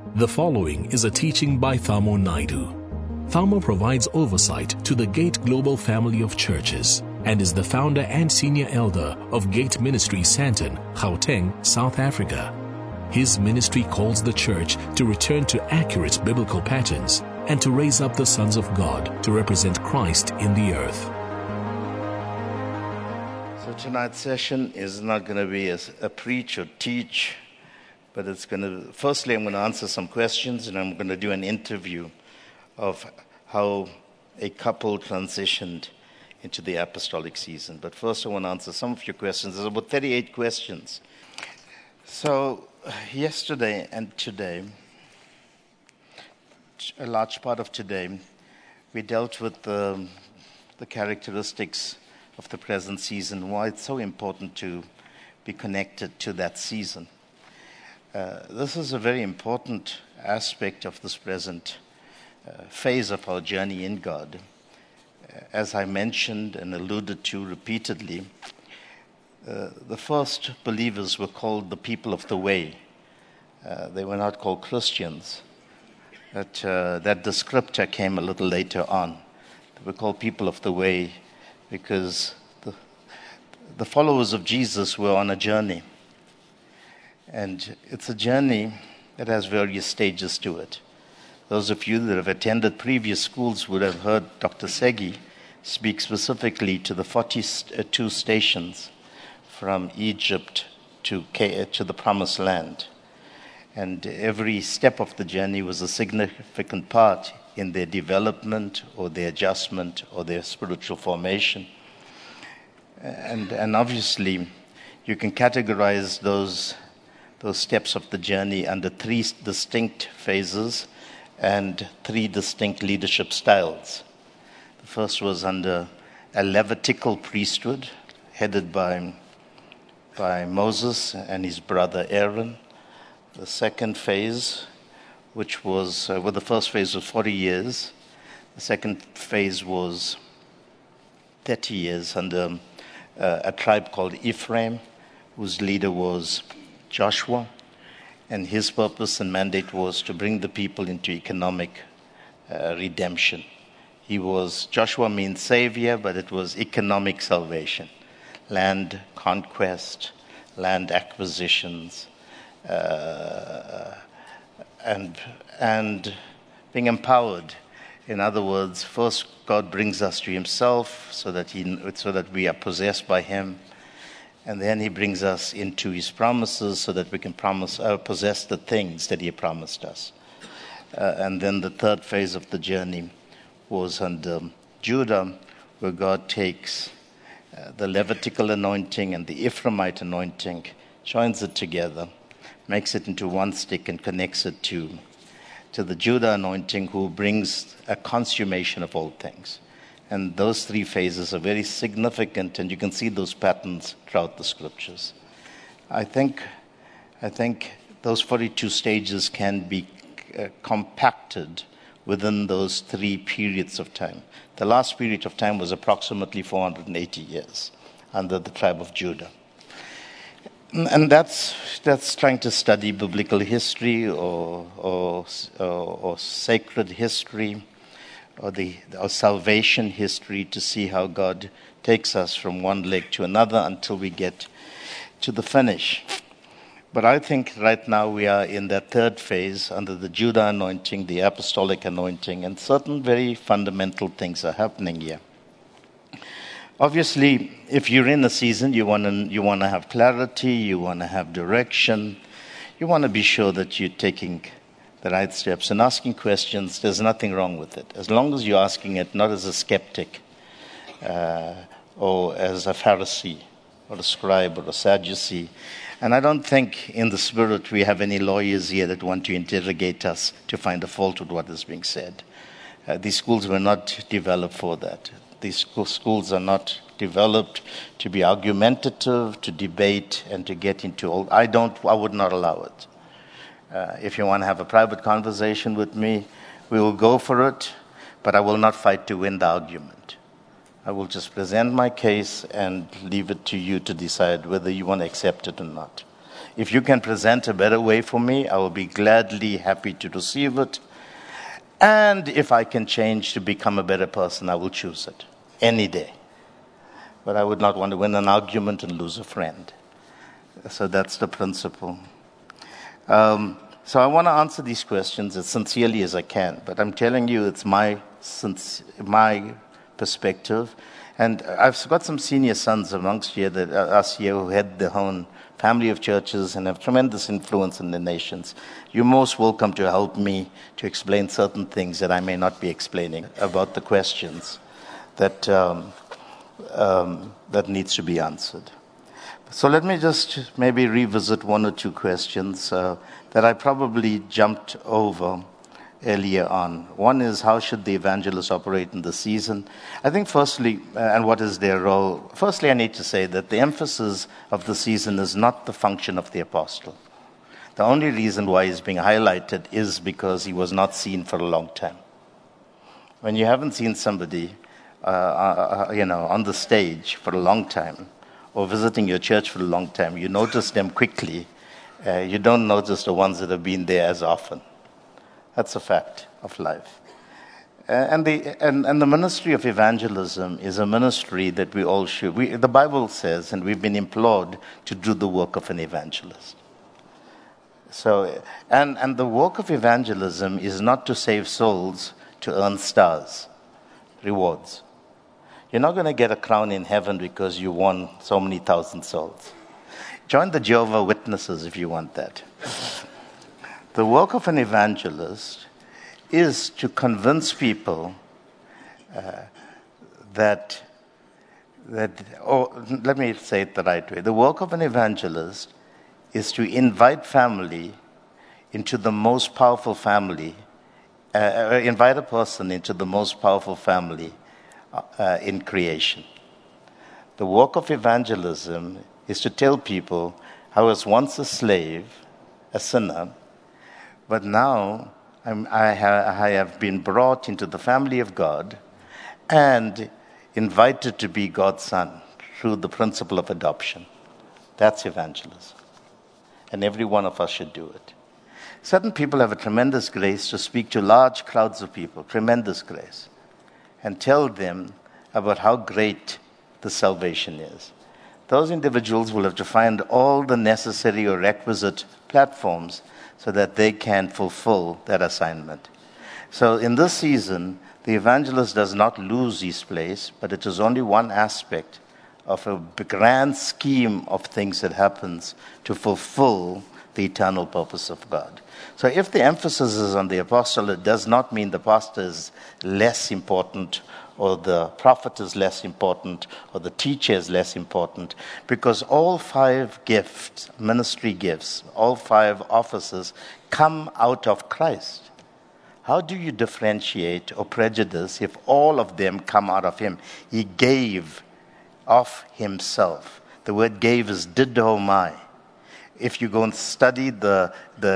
The following is a teaching by Thamo Naidu. Thamo provides oversight to the Gate Global family of churches and is the founder and senior elder of Gate Ministry Sandton, Gauteng, South Africa. His ministry calls the church to return to accurate biblical patterns and to raise up the sons of God to represent Christ in the earth. So tonight's session is not going to be a preach or teach, but it's going to, firstly, I'm going to answer some questions, and I'm going to do an interview of how a couple transitioned into the apostolic season. But first, I want to answer some of your questions. There's about 38 questions. So yesterday and today, a large part of today, we dealt with the characteristics of the present season, why it's so important to be connected to that season. This is a very important aspect of this present phase of our journey in God. As I mentioned and alluded to repeatedly, the first believers were called the people of the way. They were not called Christians. That descriptor came a little later on. They were called people of the way because the followers of Jesus were on a journey. And it's a journey that has various stages to it. Those of you that have attended previous schools would have heard Dr. Segi speak specifically to the 42 stations from Egypt to the Promised Land. And every step of the journey was a significant part in their development or their adjustment or their spiritual formation. And obviously, you can categorize those steps of the journey under three distinct phases and three distinct leadership styles. The first was under a Levitical priesthood headed by Moses and his brother Aaron. The second phase, which was, the first phase was 40 years. The second phase was 30 years under a tribe called Ephraim, whose leader was Joshua, and his purpose and mandate was to bring the people into economic redemption. Joshua means savior, but it was economic salvation, land conquest, land acquisitions, and being empowered. In other words, first God brings us to himself so that we are possessed by him. And then he brings us into his promises so that we can possess the things that he promised us. And then the third phase of the journey was under Judah, where God takes the Levitical anointing and the Ephraimite anointing, joins it together, makes it into one stick and connects it to the Judah anointing, who brings a consummation of all things. And those three phases are very significant, and you can see those patterns throughout the scriptures. I think those 42 stages can be compacted within those three periods of time. The last period of time was approximately 480 years under the tribe of Judah. And that's trying to study biblical history or sacred history, or salvation history, to see how God takes us from one leg to another until we get to the finish. But I think right now we are in that third phase under the Judah anointing, the apostolic anointing, and certain very fundamental things are happening here. Obviously, if you're in a season, you want to have clarity, you want to have direction, you want to be sure that you're taking the right steps and asking questions. There's nothing wrong with it, as long as you're asking it not as a skeptic or as a Pharisee or a scribe or a Sadducee. And I don't think in the spirit we have any lawyers here that want to interrogate us to find a fault with what is being said. These schools were not developed for that. These schools are not developed to be argumentative, to debate, and to get into all. I would not allow it. If you want to have a private conversation with me, we will go for it, but I will not fight to win the argument. I will just present my case and leave it to you to decide whether you want to accept it or not. If you can present a better way for me, I will be gladly happy to receive it. And if I can change to become a better person, I will choose it any day. But I would not want to win an argument and lose a friend. So that's the principle. So I want to answer these questions as sincerely as I can. But I'm telling you, it's my perspective. And I've got some senior sons amongst you, us here, who head their own family of churches and have tremendous influence in the nations. You're most welcome to help me to explain certain things that I may not be explaining about the questions that needs to be answered. So let me just maybe revisit one or two questions that I probably jumped over earlier on. One is, how should the evangelists operate in the season? I think firstly, and what is their role? Firstly, I need to say that the emphasis of the season is not the function of the apostle. The only reason why he's being highlighted is because he was not seen for a long time. When you haven't seen somebody, on the stage for a long time, or visiting your church for a long time, you notice them quickly. You don't notice the ones that have been there as often. That's a fact of life. And the ministry of evangelism is a ministry that we all should. The Bible says, and we've been implored to do the work of an evangelist. So, and the work of evangelism is not to save souls to earn stars, rewards. You're not going to get a crown in heaven because you won so many thousand souls. Join the Jehovah's Witnesses if you want that. The work of an evangelist is to convince people let me say it the right way. The work of an evangelist is to invite family into the most powerful family, invite a person into the most powerful family in creation. The work of evangelism is to tell people I was once a slave, a sinner, but now I have been brought into the family of God and invited to be God's son through the principle of adoption. That's evangelism. And every one of us should do it. Certain people have a tremendous grace to speak to large crowds of people, tremendous grace, and tell them about how great the salvation is. Those individuals will have to find all the necessary or requisite platforms so that they can fulfill that assignment. So in this season, the evangelist does not lose his place, but it is only one aspect of a grand scheme of things that happens to fulfill the eternal purpose of God. So if the emphasis is on the apostle, it does not mean the pastor is less important, or the prophet is less important, or the teacher is less important, because all 5 gifts, ministry gifts, all 5 offices come out of Christ. How do you differentiate or prejudice if all of them come out of him? He gave of himself. The word gave is didomai. If you go and study the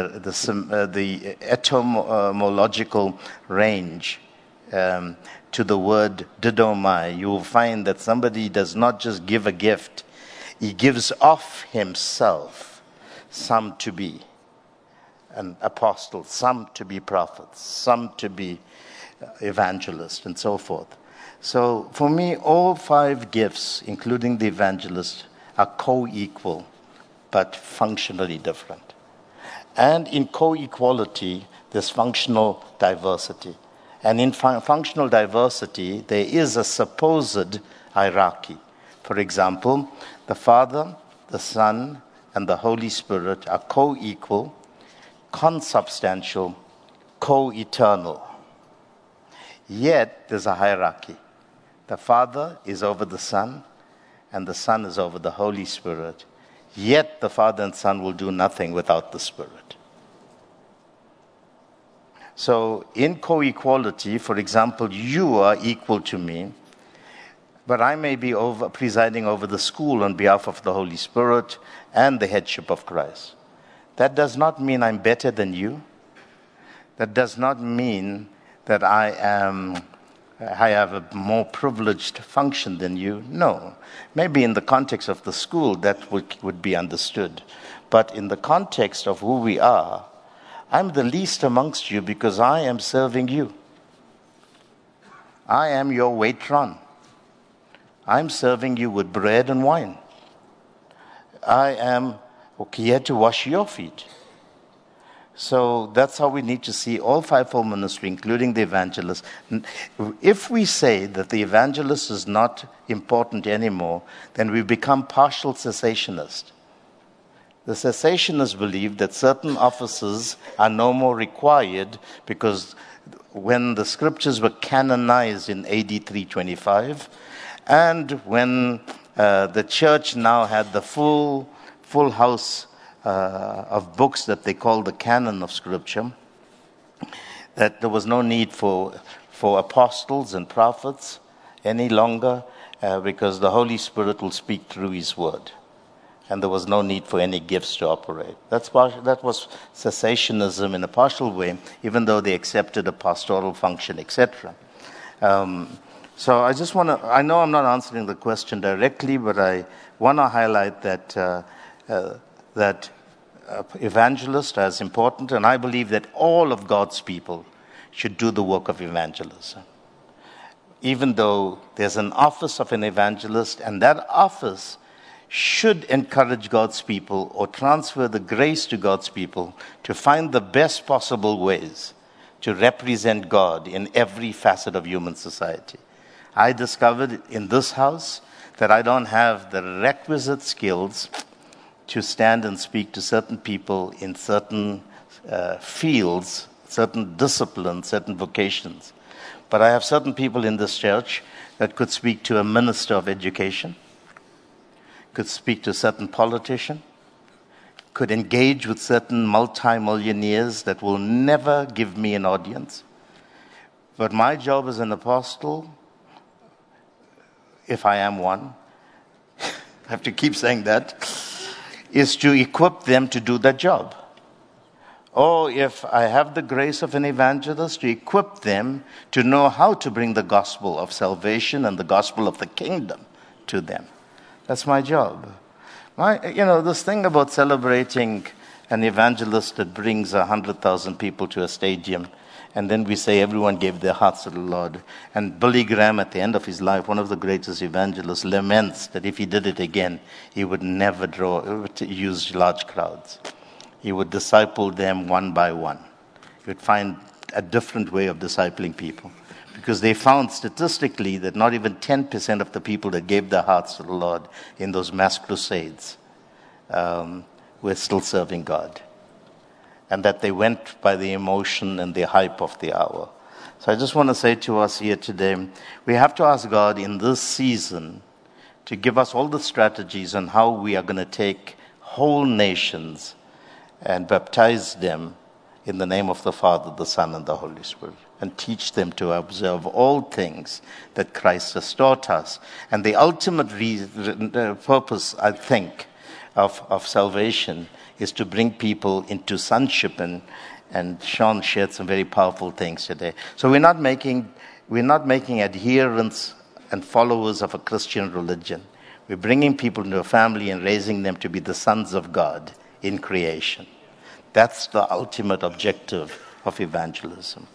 etymological range to the word didomai, you will find that somebody does not just give a gift, he gives of himself, some to be an apostle, some to be prophets, some to be evangelists, and so forth. So for me, all 5 gifts, including the evangelist, are co-equal, but functionally different. And in co-equality, there's functional diversity. And in functional diversity, there is a supposed hierarchy. For example, the Father, the Son, and the Holy Spirit are co-equal, consubstantial, co-eternal. Yet, there's a hierarchy. The Father is over the Son, and the Son is over the Holy Spirit. Yet, the Father and Son will do nothing without the Spirit. So, in co-equality, for example, you are equal to me, but I may be presiding over the school on behalf of the Holy Spirit and the headship of Christ. That does not mean I'm better than you. That does not mean that I am I have a more privileged function than you. No. Maybe in the context of the school, that would be understood. But in the context of who we are, I'm the least amongst you because I am serving you. I am your patron. I'm serving you with bread and wine. I am here to wash your feet. So that's how we need to see all fivefold ministry, including the evangelist. If we say that the evangelist is not important anymore, then we become partial cessationists. The cessationists believe that certain offices are no more required because when the scriptures were canonized in AD 325, and when the church now had the full house of books that they call the canon of Scripture, that there was no need for apostles and prophets any longer because the Holy Spirit will speak through His Word. And there was no need for any gifts to operate. That was cessationism in a partial way, even though they accepted a pastoral function, etc. So I just want to, I know I'm not answering the question directly, but I want to highlight that evangelist as important, and I believe that all of God's people should do the work of evangelism. Even though there's an office of an evangelist, and that office should encourage God's people or transfer the grace to God's people to find the best possible ways to represent God in every facet of human society. I discovered in this house that I don't have the requisite skills to stand and speak to certain people in certain fields, certain disciplines, certain vocations. But I have certain people in this church that could speak to a minister of education, could speak to a certain politician, could engage with certain multi-millionaires that will never give me an audience. But my job as an apostle, if I am one, I have to keep saying that, is to equip them to do that job. Or if I have the grace of an evangelist, to equip them to know how to bring the gospel of salvation and the gospel of the kingdom to them. That's my job. This thing about celebrating an evangelist that brings 100,000 people to a stadium, and then we say everyone gave their hearts to the Lord. And Billy Graham, at the end of his life, one of the greatest evangelists, laments that if he did it again, he would never use large crowds. He would disciple them one by one. He would find a different way of discipling people. Because they found statistically that not even 10% of the people that gave their hearts to the Lord in those mass crusades were still serving God. And that they went by the emotion and the hype of the hour. So I just want to say to us here today, we have to ask God in this season to give us all the strategies on how we are going to take whole nations and baptize them in the name of the Father, the Son, and the Holy Spirit, and teach them to observe all things that Christ has taught us. And the ultimate purpose, I think, of salvation is to bring people into sonship, and Sean shared some very powerful things today. So we're not making adherents and followers of a Christian religion. We're bringing people into a family and raising them to be the sons of God in creation. That's the ultimate objective of evangelism.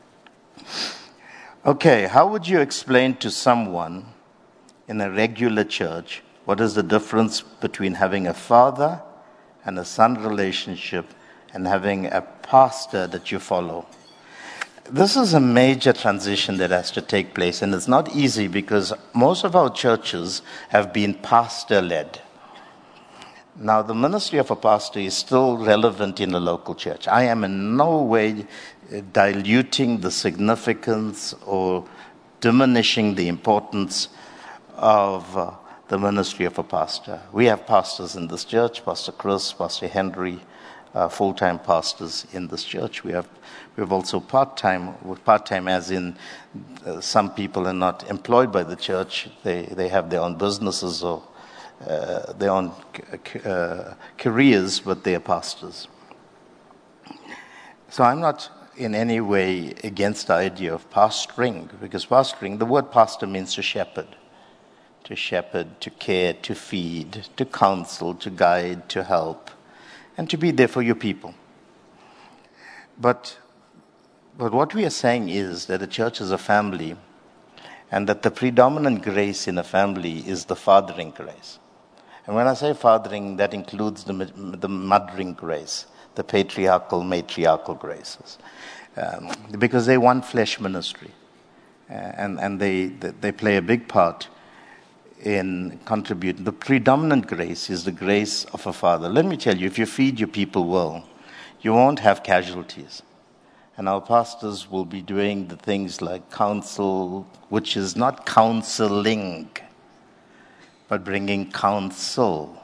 Okay, how would you explain to someone in a regular church what is the difference between having a father and a son relationship and having a pastor that you follow? This is a major transition that has to take place, and it's not easy because most of our churches have been pastor-led. Now, the ministry of a pastor is still relevant in the local church. I am in no way diluting the significance or diminishing the importance of the ministry of a pastor. We have pastors in this church, Pastor Chris, Pastor Henry, full-time pastors in this church. We have also part-time as in some people are not employed by the church. They have their own businesses or their own careers, but they are pastors. So I'm not in any way against the idea of pastoring, because pastoring, the word pastor means to shepherd, to care, to feed, to counsel, to guide, to help, and to be there for your people. But what we are saying is that the church is a family, and that the predominant grace in a family is the fathering grace. And when I say fathering, that includes the mothering grace, the patriarchal, matriarchal graces, because they one flesh ministry, and they play a big part in contributing. The predominant grace is the grace of a father. Let me tell you, if you feed your people well, you won't have casualties. And our pastors will be doing the things like counsel, which is not counseling, but bringing counsel.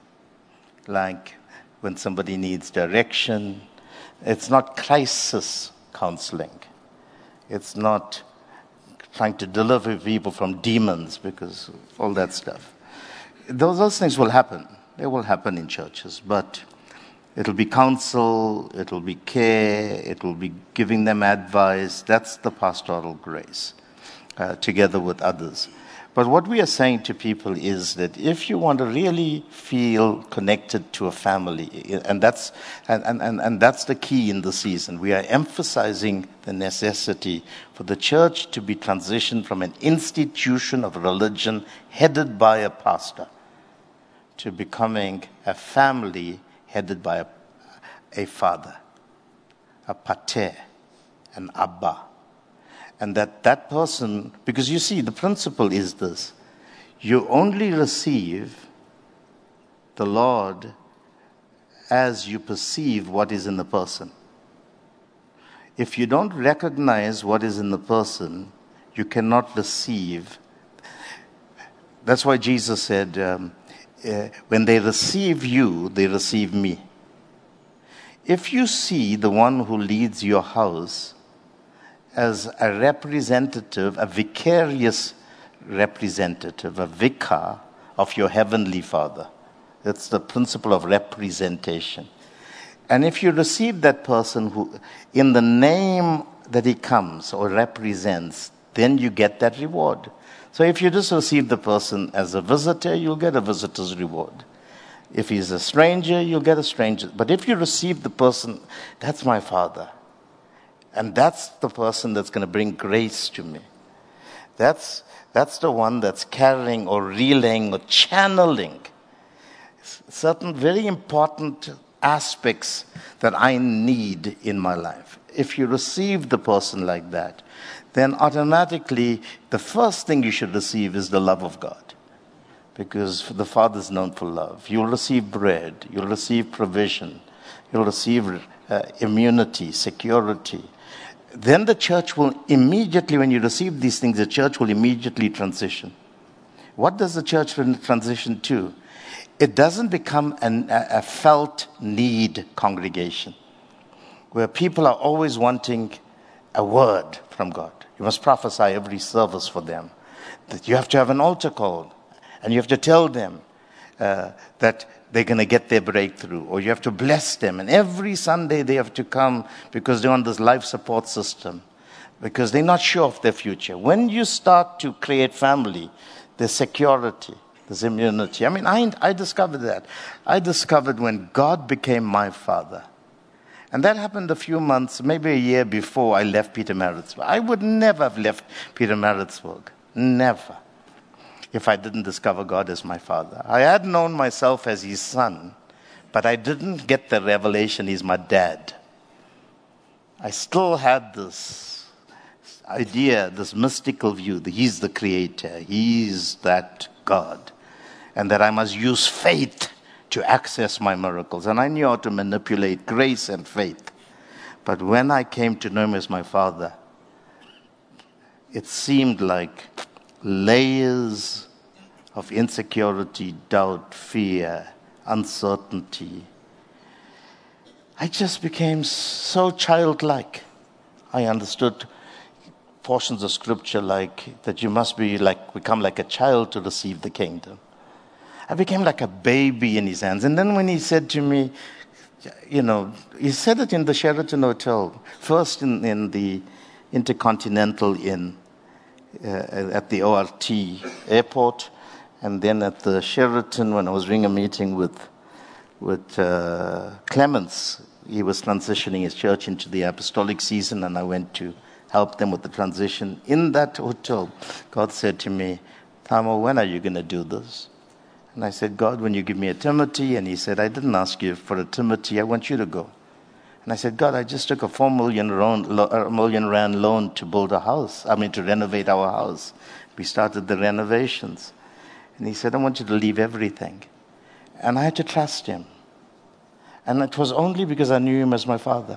Like when somebody needs direction, it's not crisis counseling. It's not trying to deliver people from demons, because all that stuff. Those things will happen. They will happen in churches, but it'll be counsel, it'll be care, it'll be giving them advice. That's the pastoral grace, together with others. But what we are saying to people is that if you want to really feel connected to a family, and that's the key in the season, we are emphasizing the necessity for the church to be transitioned from an institution of religion headed by a pastor to becoming a family headed by a father, a pater, an abba. And that person, because you see, the principle is this: you only receive the Lord as you perceive what is in the person. If you don't recognize what is in the person, you cannot receive. That's why Jesus said, when they receive you, they receive me. If you see the one who leads your house as a representative, a vicarious representative, a vicar of your heavenly Father, that's the principle of representation. And if you receive that person who, in the name that he comes or represents, then you get that reward. So if you just receive the person as a visitor, you'll get a visitor's reward. If he's a stranger, you'll get a stranger. But if you receive the person, that's my Father. And that's the person that's going to bring grace to me. That's the one that's carrying or relaying or channeling certain very important aspects that I need in my life. If you receive the person like that, then automatically the first thing you should receive is the love of God. Because the Father is known for love. You'll receive bread. You'll receive provision. You'll receive immunity, security. Then the church will immediately, when you receive these things, the church will immediately transition. What does the church transition to? It doesn't become a felt need congregation where people are always wanting a word from God. You must prophesy every service for them. That you have to have an altar call, and you have to tell them that they're going to get their breakthrough, or you have to bless them. And every Sunday they have to come because they're on this life support system, because they're not sure of their future. When you start to create family, there's security, there's immunity. I mean, I discovered that. I discovered when God became my Father. And that happened a few months, maybe a year before I left Pietermaritzburg. I would never have left Pietermaritzburg. Never. If I didn't discover God as my Father. I had known myself as his son, but I didn't get the revelation he's my dad. I still had this idea, this mystical view that he's the creator, he's that God, and that I must use faith to access my miracles. And I knew how to manipulate grace and faith. But when I came to know him as my Father, it seemed like layers of insecurity, doubt, fear, uncertainty. I just became so childlike. I understood portions of scripture like that you must become like a child to receive the kingdom. I became like a baby in his hands. And then when he said to me, he said it in the Sheraton Hotel, first in the Intercontinental Inn at the ORT airport, and then at the Sheraton when I was doing a meeting with Clements. He was transitioning his church into the apostolic season, and I went to help them with the transition. In that hotel, God said to me, Thamo, when are you going to do this? And I said, God, when you give me a Timothy. And he said, I didn't ask you for a Timothy. I want you to go. And I said, God, I just took a 4 million rand loan to build a house. To renovate our house. We started the renovations. And he said, I want you to leave everything. And I had to trust him. And it was only because I knew him as my father.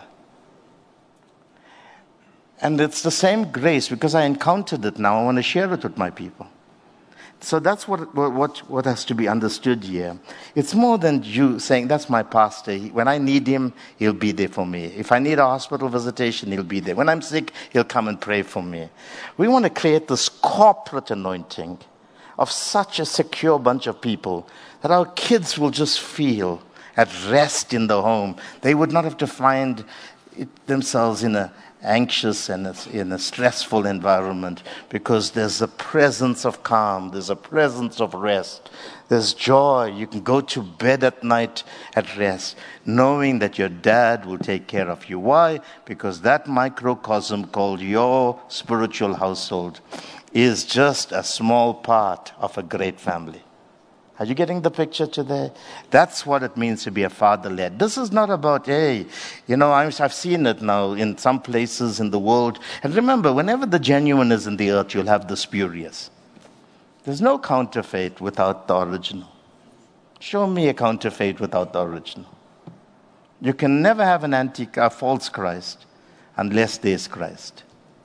And it's the same grace, because I encountered it now. I want to share it with my people. So that's what has to be understood here. It's more than you saying, that's my pastor. When I need him, he'll be there for me. If I need a hospital visitation, he'll be there. When I'm sick, he'll come and pray for me. We want to create this corporate anointing of such a secure bunch of people that our kids will just feel at rest in the home. They would not have to find themselves in an anxious and in a stressful environment, because there's a presence of calm, there's a presence of rest, there's joy. You can go to bed at night at rest, knowing that your dad will take care of you. Why? Because that microcosm called your spiritual household is just a small part of a great family. Are you getting the picture today? That's what it means to be a father-led. This is not about, I've seen it now in some places in the world. And remember, whenever the genuine is in the earth, you'll have the spurious. There's no counterfeit without the original. Show me a counterfeit without the original. You can never have a false Christ unless there's Christ.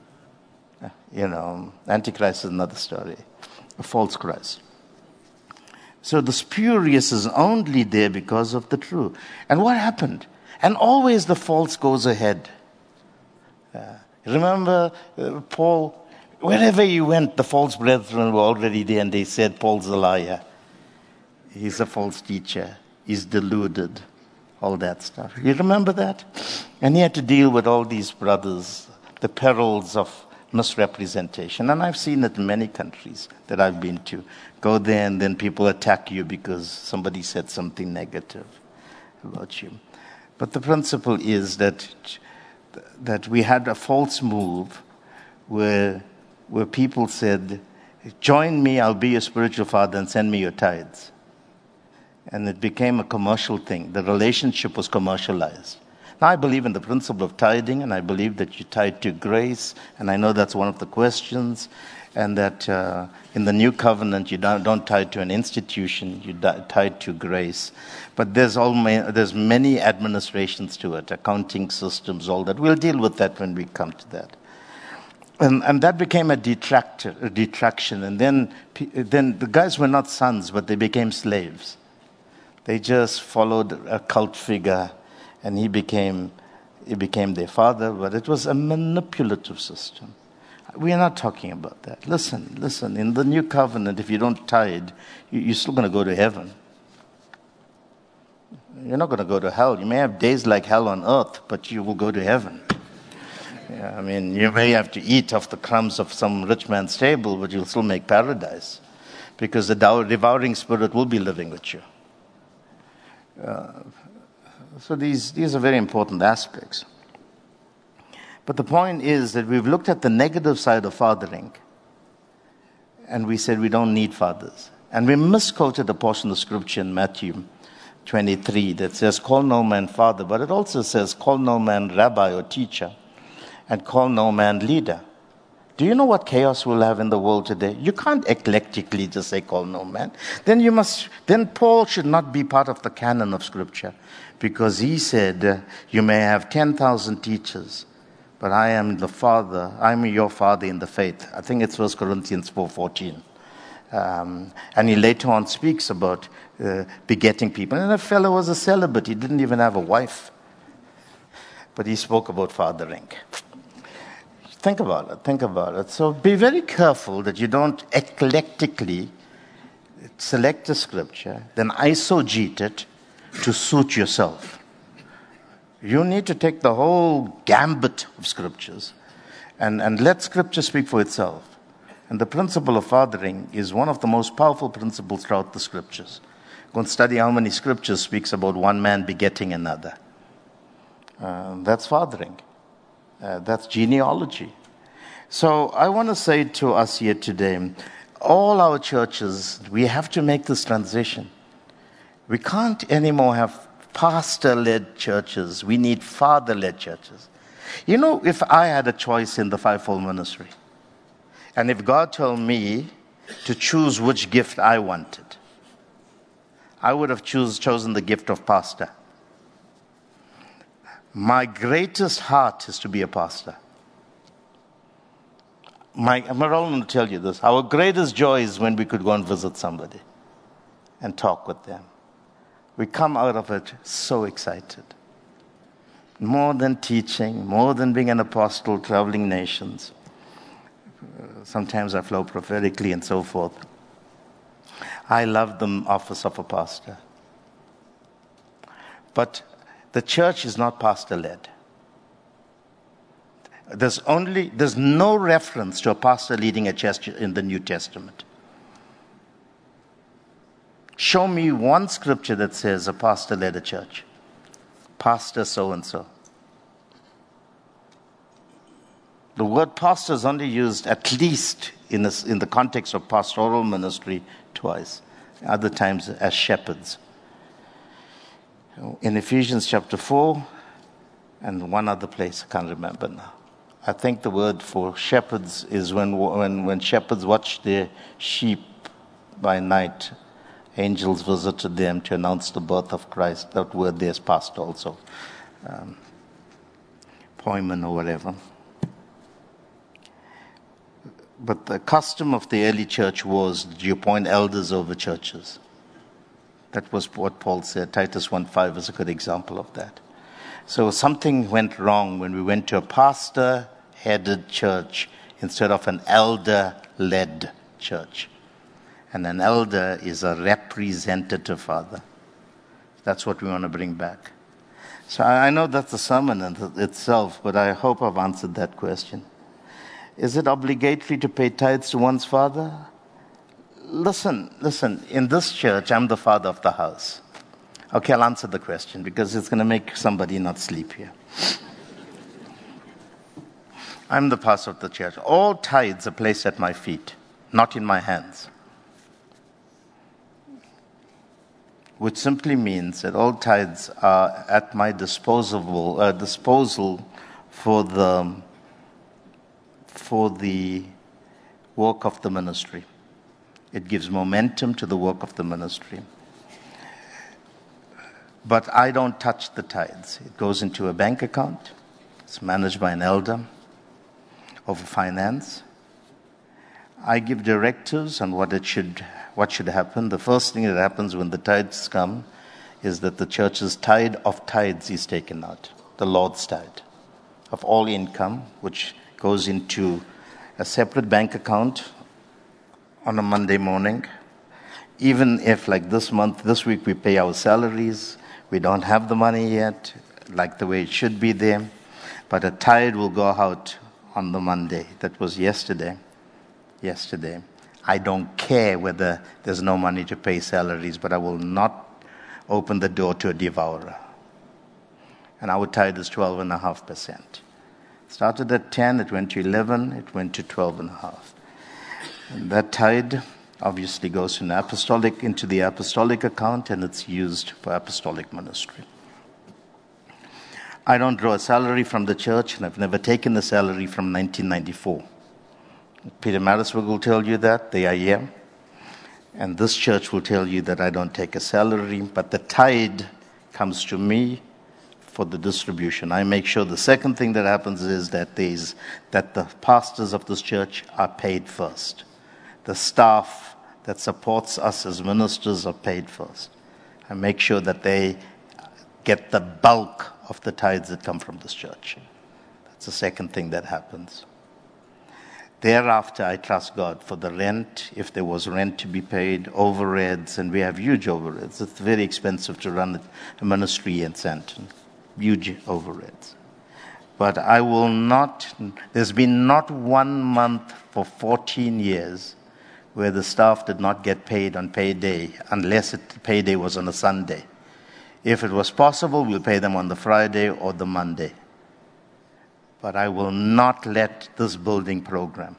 Antichrist is another story. A false Christ. So the spurious is only there because of the true. And what happened? And always the false goes ahead. Remember Paul, wherever he went, the false brethren were already there, and they said, Paul's a liar. He's a false teacher. He's deluded. All that stuff. You remember that? And he had to deal with all these brothers, the perils of misrepresentation. And I've seen it in many countries that I've been to. Go there and then people attack you because somebody said something negative about you. But the principle is that we had a false move where people said, join me, I'll be your spiritual father, and send me your tithes. And it became a commercial thing. The relationship was commercialized. Now, I believe in the principle of tithing, and I believe that you tithe to grace, and I know that's one of the questions, and that in the new covenant, you don't tithe to an institution, you tithe to grace. But there's many administrations to it, accounting systems, all that. We'll deal with that when we come to that. And that became a detraction. And then the guys were not sons, but they became slaves. They just followed a cult figure, and he became their father, but it was a manipulative system. We are not talking about that. Listen, in the new covenant, if you don't tithe, you're still going to go to heaven. You're not going to go to hell. You may have days like hell on earth, but you will go to heaven. You may have to eat off the crumbs of some rich man's table, but you'll still make paradise, because the devouring spirit will be living with you. So these are very important aspects. But the point is that we've looked at the negative side of fathering, and we said we don't need fathers. And we misquoted a portion of scripture in Matthew 23 that says, call no man father, but it also says, call no man rabbi or teacher, and call no man leader. Do you know what chaos we'll have in the world today? You can't eclectically just say, call no man. Then Paul should not be part of the canon of scripture, because he said, you may have 10,000 teachers, but I am your father in the faith. I think it's 1 Corinthians 4:14. And he later on speaks about begetting people. And that fellow was a celibate. He didn't even have a wife. But he spoke about fathering. Think about it. So be very careful that you don't eclectically select a scripture, then eisegete it to suit yourself. You need to take the whole gambit of scriptures and let scripture speak for itself. And the principle of fathering is one of the most powerful principles throughout the scriptures. Go and study how many scriptures speaks about one man begetting another. That's fathering. That's genealogy. So I want to say to us here today, all our churches, we have to make this transition. We can't anymore have pastor-led churches. We need father-led churches. You know, if I had a choice in the fivefold ministry, and if God told me to choose which gift I wanted, I would have chosen the gift of pastor. My greatest heart is to be a pastor. I'm not going to tell you this. Our greatest joy is when we could go and visit somebody and talk with them. We come out of it so excited. More than teaching, more than being an apostle, traveling nations. Sometimes I flow prophetically and so forth. I love the office of a pastor. But the church is not pastor-led. There's no reference to a pastor leading a church in the New Testament. Show me one scripture that says a pastor led a church. Pastor so-and-so. The word pastor is only used at least in the context of pastoral ministry twice. Other times as shepherds. In Ephesians chapter 4 and one other place, I can't remember now. I think the word for shepherds is when shepherds watch their sheep by night. Angels visited them to announce the birth of Christ. That word there is pastor also. Poimen or whatever. But the custom of the early church was that you appoint elders over churches. That was what Paul said. Titus 1:5 is a good example of that. So something went wrong when we went to a pastor-headed church instead of an elder-led church. And an elder is a representative father. That's what we want to bring back. So I know that's a sermon in itself, but I hope I've answered that question. Is it obligatory to pay tithes to one's father? Listen, in this church, I'm the father of the house. Okay, I'll answer the question because it's going to make somebody not sleep here. I'm the pastor of the church. All tithes are placed at my feet, not in my hands. Which simply means that all tithes are at my disposal for the work of the ministry. It gives momentum to the work of the ministry. But I don't touch the tithes. It goes into a bank account. It's managed by an elder over finance. I give directives on what should happen. The first thing that happens when the tithes come is that the church's tithe of tithes is taken out, the Lord's tithe of all income, which goes into a separate bank account on a Monday morning. Even if, like this week, we pay our salaries, we don't have the money yet, like the way it should be there, but a tithe will go out on the Monday. That was yesterday. I don't care whether there's no money to pay salaries, but I will not open the door to a devourer. And our tithe is 12.5%. Started at 10, it went to 11, it went to 12.5. And that tithe obviously goes into the apostolic account, and it's used for apostolic ministry. I don't draw a salary from the church, and I've never taken a salary from 1994. Peter Marisburg will tell you that, they are here. And this church will tell you that I don't take a salary, but the tithe comes to me for the distribution. I make sure the second thing that happens is that the pastors of this church are paid first. The staff that supports us as ministers are paid first. I make sure that they get the bulk of the tithes that come from this church. That's the second thing that happens. Thereafter, I trust God for the rent, if there was rent to be paid, overheads, and we have huge overheads. It's very expensive to run a ministry in Sandton. huge overheads. But I will not, there's been not 1 month for 14 years where the staff did not get paid on payday, unless payday was on a Sunday. If it was possible, we'll pay them on the Friday or the Monday. But I will not let this building program,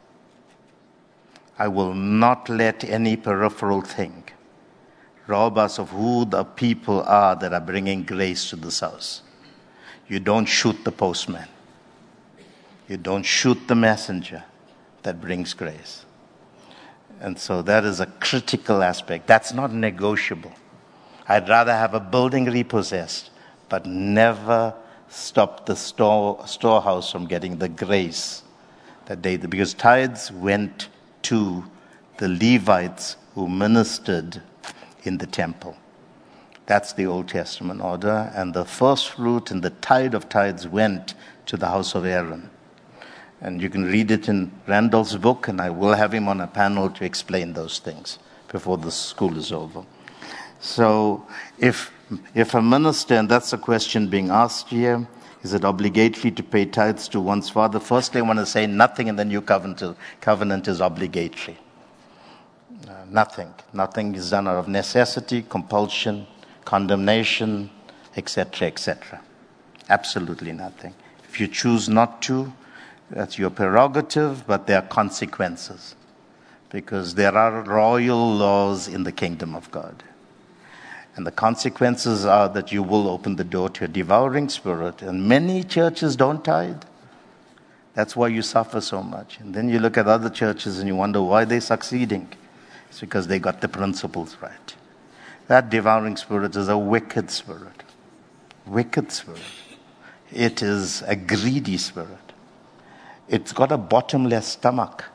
I will not let any peripheral thing rob us of who the people are that are bringing grace to this house. You don't shoot the postman. You don't shoot the messenger that brings grace. And so that is a critical aspect. That's not negotiable. I'd rather have a building repossessed, but never stop the storehouse from getting the grace that they, because tithes went to the Levites who ministered in the temple. That's the Old Testament order, and the first fruit and the tithe of tithes went to the house of Aaron. And you can read it in Randall's book, and I will have him on a panel to explain those things before the school is over. So if a minister, and that's a question being asked here, is it obligatory to pay tithes to one's father? First, I want to say nothing in the new covenant is obligatory. Nothing. Nothing is done out of necessity, compulsion, condemnation, etc., etc. Absolutely nothing. If you choose not to, that's your prerogative, but there are consequences, because there are royal laws in the kingdom of God. And the consequences are that you will open the door to a devouring spirit, and many churches don't tithe. That's why you suffer so much. And then you look at other churches and you wonder why they're succeeding. It's because they got the principles right. That devouring spirit is a wicked spirit. Wicked spirit. It is a greedy spirit. It's got a bottomless stomach.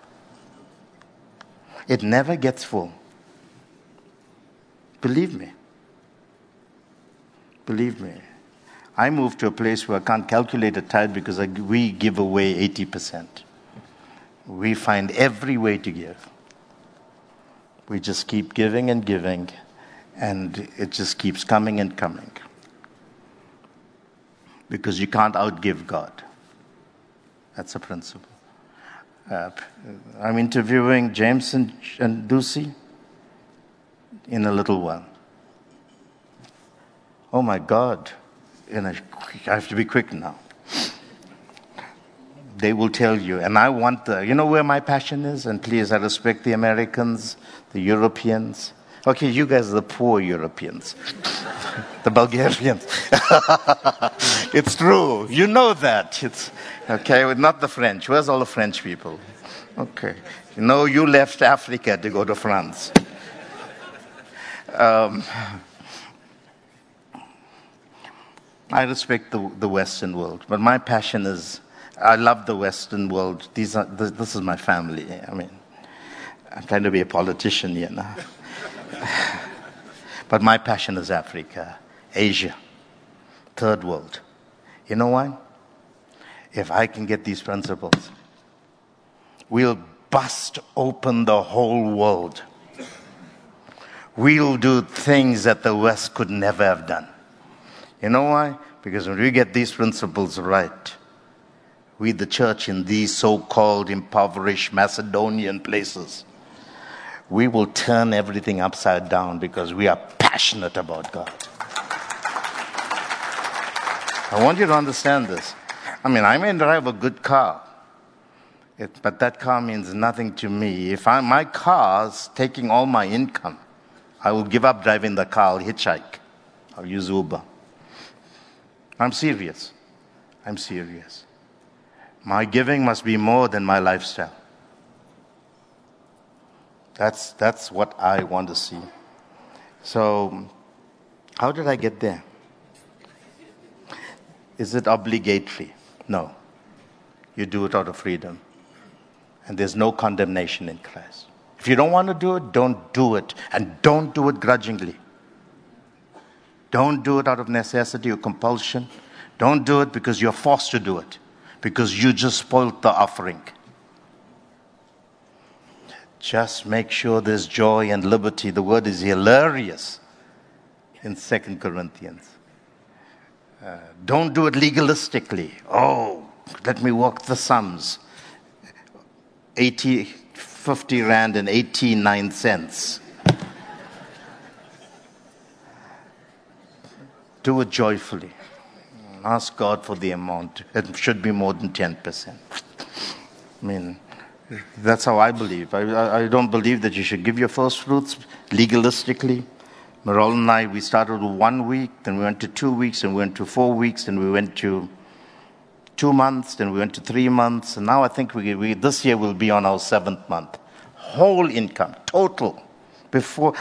It never gets full. Believe me. Believe me. I moved to a place where I can't calculate a tithe because we give away 80%. We find every way to give. We just keep giving and giving, and it just keeps coming and coming. Because you can't outgive God. That's a principle. I'm interviewing James and Lucy in a little while. Oh my God. I have to be quick now. They will tell you, and I want you know where my passion is? And please, I respect the Americans, the Europeans. Okay, you guys are the poor Europeans. The Bulgarians. It's true. You know that. It's okay, not the French. Where's all the French people? Okay. You know, you left Africa to go to France. I respect the Western world, but my passion is, I love the Western world. This is my family. I mean, I'm trying to be a politician here now. But my passion is Africa, Asia, third world. You know why? If I can get these principles, we'll bust open the whole world. We'll do things that the West could never have done. You know why? Because when we get these principles right, we, the church in these so-called impoverished Macedonian places, we will turn everything upside down because we are passionate about God. I want you to understand this. I mean, I may drive a good car, but that car means nothing to me. If my car's taking all my income, I will give up driving the car, I'll hitchhike, I'll use Uber. I'm serious. I'm serious. My giving must be more than my lifestyle. That's what I want to see. So, how did I get there? Is it obligatory? No. You do it out of freedom. And there's no condemnation in Christ. If you don't want to do it, don't do it. And don't do it grudgingly. Don't do it out of necessity or compulsion. Don't do it because you're forced to do it. Because you just spoiled the offering. Just make sure there's joy and liberty. The word is hilarious in 2 Corinthians. Don't do it legalistically. Oh, let me work the sums. 50 rand and 89 cents. Do it joyfully. Ask God for the amount. It should be more than 10%. I mean, that's how I believe. I don't believe that you should give your first fruits legalistically. Merol and I, we started with 1 week, then we went to 2 weeks, and we went to 4 weeks, then we went to 2 months, then we went to 3 months, and now I think this year we'll be on our 7th month. Whole income, total, before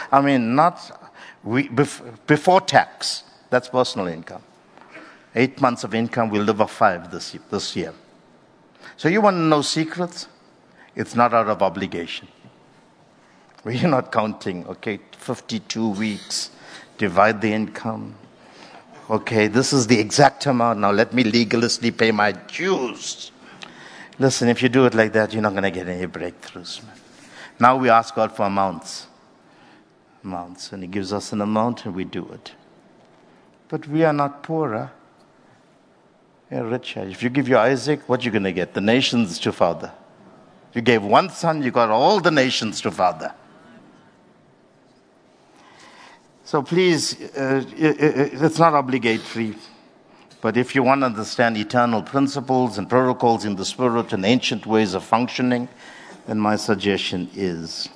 tax. That's personal income. 8 months of income, we'll live off 5 this year. So you want to know secrets? It's not out of obligation. We're not counting, 52 weeks, divide the income. Okay, this is the exact amount. Now let me legalistically pay my dues. Listen, if you do it like that, you're not going to get any breakthroughs, man. Now we ask God for amounts. And He gives us an amount and we do it. But we are not poorer. You're richer. If you give your Isaac, what are you going to get? The nations to father. If you gave one son, you got all the nations to father. So please, it's not obligatory. But if you want to understand eternal principles and protocols in the Spirit and ancient ways of functioning, then my suggestion is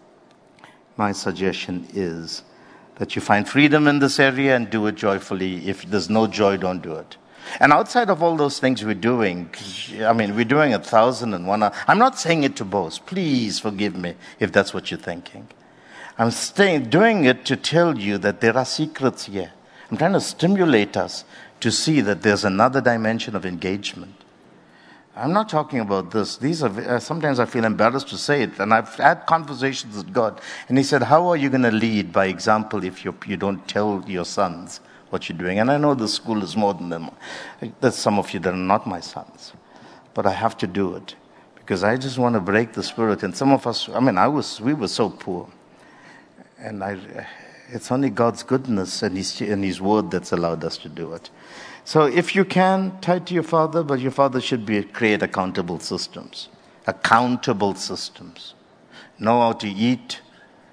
that you find freedom in this area and do it joyfully. If there's no joy, don't do it. And outside of all those things we're doing, we're doing 1,001. I'm not saying it to boast. Please forgive me if that's what you're thinking. I'm doing it to tell you that there are secrets here. I'm trying to stimulate us to see that there's another dimension of engagement. I'm not talking about this. These are sometimes I feel embarrassed to say it, and I've had conversations with God, and He said, "How are you going to lead by example if you don't tell your sons what you're doing?" And I know the school is more than them. There's some of you that are not my sons, but I have to do it because I just want to break the spirit. And some of us, we were so poor. And it's only God's goodness and His word that's allowed us to do it. So if you can, tie to your father, but your father should create accountable systems. Accountable systems. Know how to eat.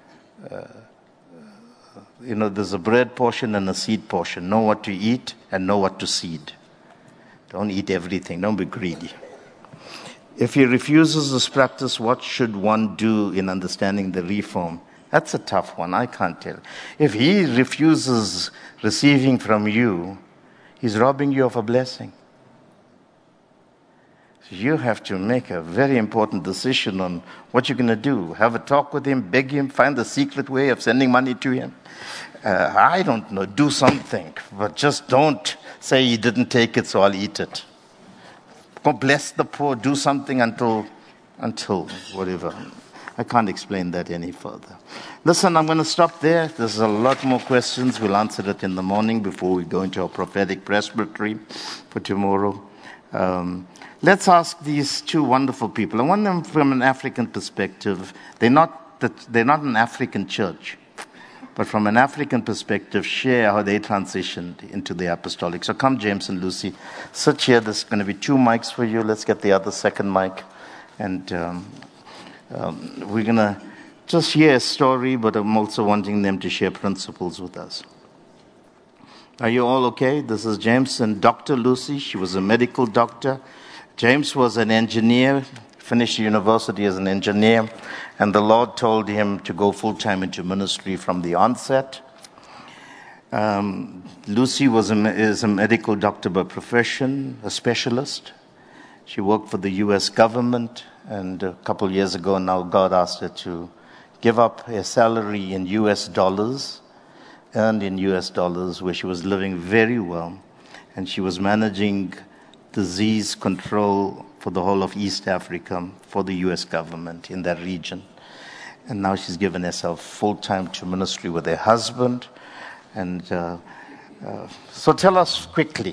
There's a bread portion and a seed portion. Know what to eat and know what to seed. Don't eat everything. Don't be greedy. If he refuses this practice, what should one do in understanding the reform? That's a tough one. I can't tell. If he refuses receiving from you, he's robbing you of a blessing. So you have to make a very important decision on what you're going to do. Have a talk with him, beg him, find the secret way of sending money to him. I don't know, do something. But just don't say he didn't take it, so I'll eat it. Go bless the poor, do something until whatever. I can't explain that any further. Listen, I'm going to stop there. There's a lot more questions. We'll answer it in the morning before we go into our prophetic presbytery for tomorrow. Let's ask these two wonderful people. I want them from an African perspective. They're not an African church, but from an African perspective, share how they transitioned into the apostolic. So come, James and Lucy. Sit here. There's going to be 2 mics for you. Let's get the other second mic. And we're going to just hear a story, but I'm also wanting them to share principles with us. Are you all okay? This is James and Dr. Lucy. She was a medical doctor. James was an engineer, finished university as an engineer, and the Lord told him to go full-time into ministry from the onset. Lucy is a medical doctor by profession, a specialist. She worked for the U.S. government, and a couple of years ago now, God asked her to give up a salary in U.S. dollars, earned in U.S. dollars, where she was living very well, and she was managing disease control for the whole of East Africa for the U.S. government in that region. And now she's given herself full-time to ministry with her husband. And so tell us quickly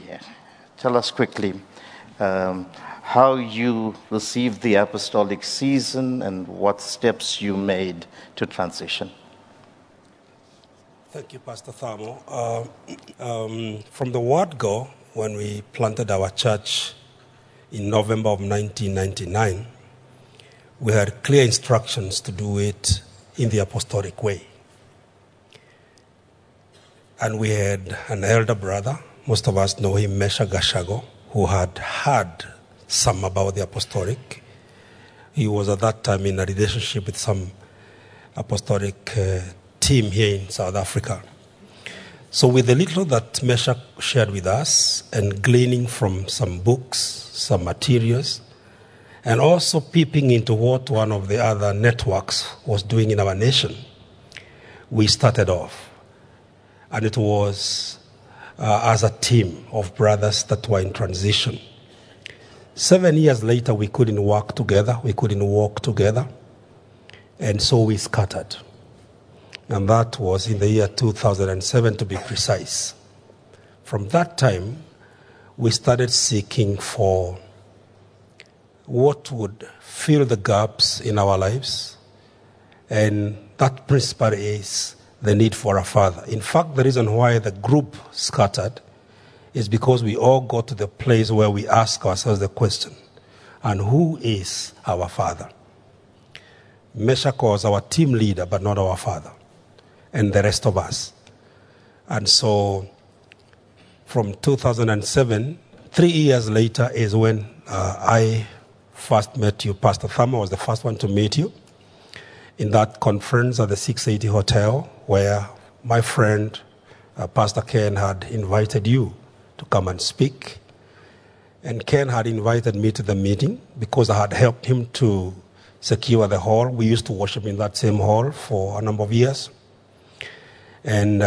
how you received the apostolic season and what steps you made to transition. Thank you, Pastor Thamo. From the word go, when we planted our church in November of 1999, we had clear instructions to do it in the apostolic way. And we had an elder brother, most of us know him, Mesha Gashago, who had heard some about the apostolic. He was at that time in a relationship with some apostolic team here in South Africa. So with the little that Mesha shared with us, and gleaning from some books, some materials, and also peeping into what one of the other networks was doing in our nation, we started off. And it was as a team of brothers that were in transition. 7 years later, we couldn't work together, we couldn't walk together, and so we scattered. And that was in the year 2007, to be precise. From that time, we started seeking for what would fill the gaps in our lives, and that principally is the need for a father. In fact, the reason why the group scattered is because we all got to the place where we ask ourselves the question, and who is our father? Meshach was our team leader, but not our father, and the rest of us. And so from 2007, 3 years later is when I first met you. Pastor Thamo was the first one to meet you in that conference at the 680 Hotel, where my friend, Pastor Ken, had invited you to come and speak. And Ken had invited me to the meeting because I had helped him to secure the hall. We used to worship in that same hall for a number of years. And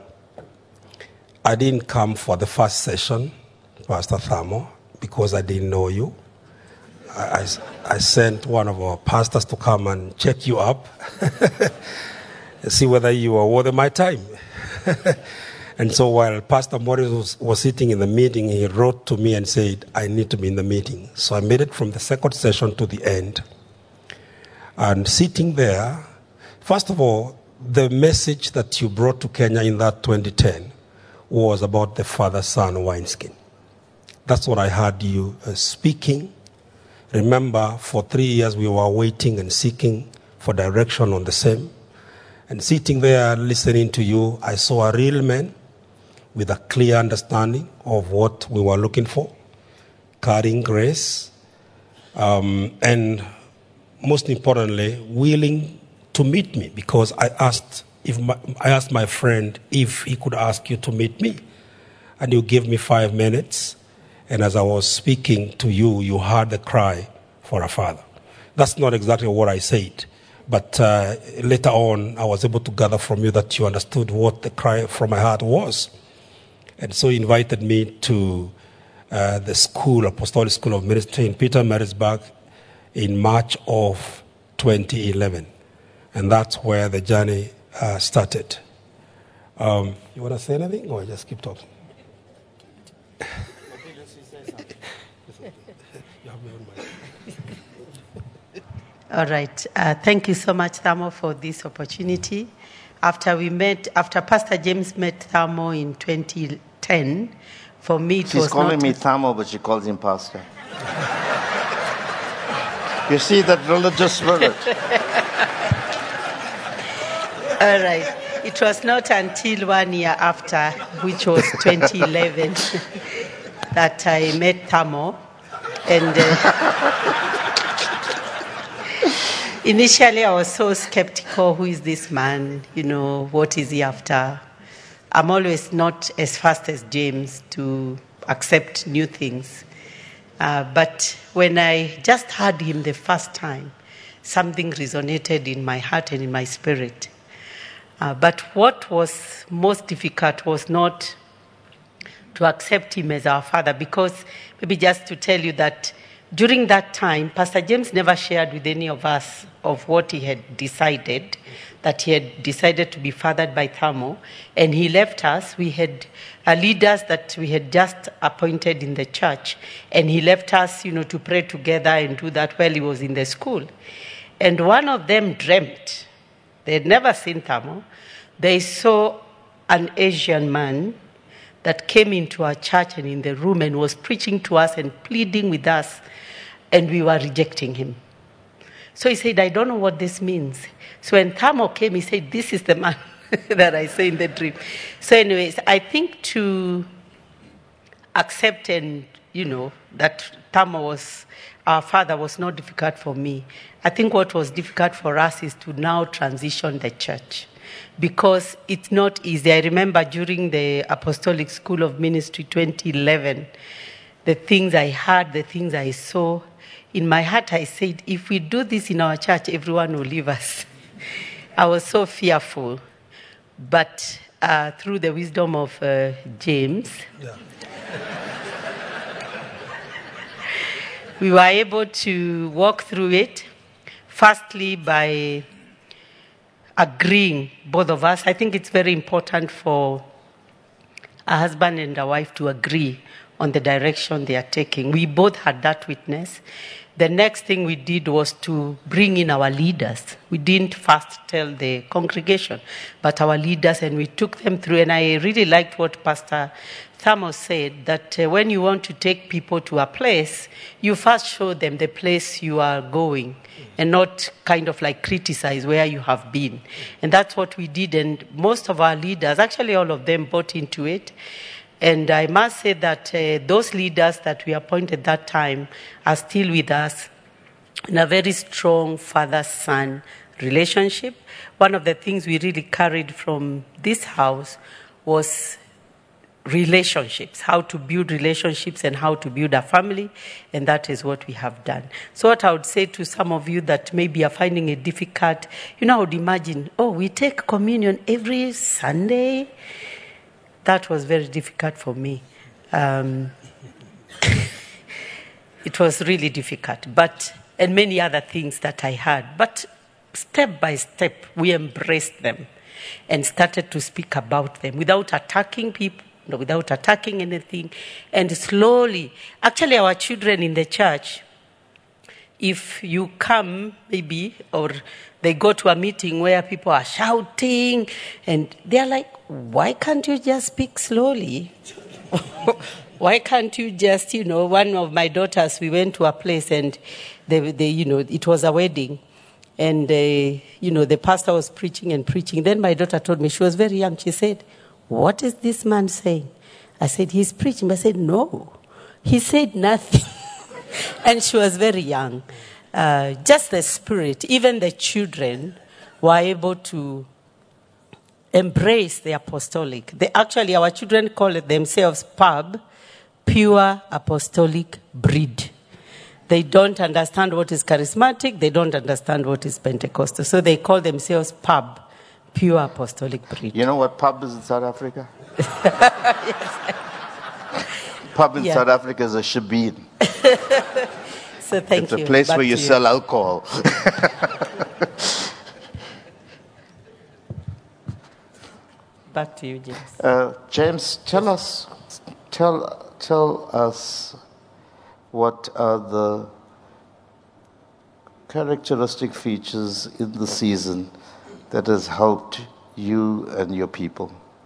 I didn't come for the first session, Pastor Thamo, because I didn't know you. I sent one of our pastors to come and check you up, see whether you were worth my time. And so while Pastor Morris was sitting in the meeting, he wrote to me and said, I need to be in the meeting. So I made it from the second session to the end. And sitting there, first of all, the message that you brought to Kenya in that 2010 was about the father-son wineskin. That's what I heard you speaking. Remember, for 3 years we were waiting and seeking for direction on the same. And sitting there listening to you, I saw a real man with a clear understanding of what we were looking for, carrying grace, and most importantly, willing to meet me, because I asked my friend if he could ask you to meet me. And you gave me 5 minutes. And as I was speaking to you, you heard the cry for a father. That's not exactly what I said. But later on, I was able to gather from you that you understood what the cry from my heart was. And so he invited me to the school, Apostolic School of Ministry in Pietermaritzburg in March of 2011. And that's where the journey started. You want to say anything, or just keep talking? All right. Thank you so much, Thamo, for this opportunity. After Pastor James met Thamo in 2010, for me it was She's calling me Thamo, but she calls him Pastor. You see that religious spirit. All right. It was not until 1 year after, which was 2011, that I met Thamo. And initially I was so skeptical, who is this man? What is he after? I'm always not as fast as James to accept new things. But when I just heard him the first time, something resonated in my heart and in my spirit. But what was most difficult was not to accept him as our father, because maybe just to tell you that during that time, Pastor James never shared with any of us of what he had decided, that he had decided to be fathered by Thamo, and he left us. We had leaders that we had just appointed in the church, and he left us, to pray together and do that while he was in the school. And one of them dreamt. They had never seen Thamo. They saw an Asian man that came into our church and in the room and was preaching to us and pleading with us, and we were rejecting him. So he said, I don't know what this means. So when Thamo came, he said, this is the man that I saw in the dream. So anyways, I think to accept and, that Thamo was, our father, was not difficult for me. I think what was difficult for us is to now transition the church, because it's not easy. I remember during the Apostolic School of Ministry 2011, the things I heard, the things I saw, in my heart I said, if we do this in our church, everyone will leave us. I was so fearful. But through the wisdom of James, we were able to walk through it, firstly by agreeing, both of us. I think it's very important for a husband and a wife to agree on the direction they are taking. We both had that witness. The next thing we did was to bring in our leaders. We didn't first tell the congregation, but our leaders, and we took them through. And I really liked what Pastor Thamo said, that when you want to take people to a place, you first show them the place you are going and not kind of like criticize where you have been. And that's what we did. And most of our leaders, actually all of them, bought into it. And I must say that those leaders that we appointed that time are still with us in a very strong father-son relationship. One of the things we really carried from this house was relationships, how to build relationships and how to build a family, and that is what we have done. So what I would say to some of you that maybe are finding it difficult, I would imagine, we take communion every Sunday. That was very difficult for me. It was really difficult, and many other things that I had. But step by step, we embraced them and started to speak about them without attacking people, without attacking anything. And slowly, actually our children in the church, if you come maybe, or they go to a meeting where people are shouting, and they're like, why can't you just speak slowly? Why can't you just, one of my daughters, we went to a place and they it was a wedding. And, the pastor was preaching and preaching. Then my daughter told me, she was very young, she said, what is this man saying? I said, he's preaching. I said, no, he said nothing. And she was very young. Just the spirit, even the children were able to embrace the apostolic. Actually, our children call it themselves PAB, pure apostolic breed. They don't understand what is charismatic. They don't understand what is Pentecostal. So they call themselves PAB, pure apostolic breed. You know what pub is in South Africa? Yes. Pub in South Africa is a shebeen. So thank you. It's a place where you sell alcohol. Back to you, James. James, tell us what are the characteristic features in the season that has helped you and your people.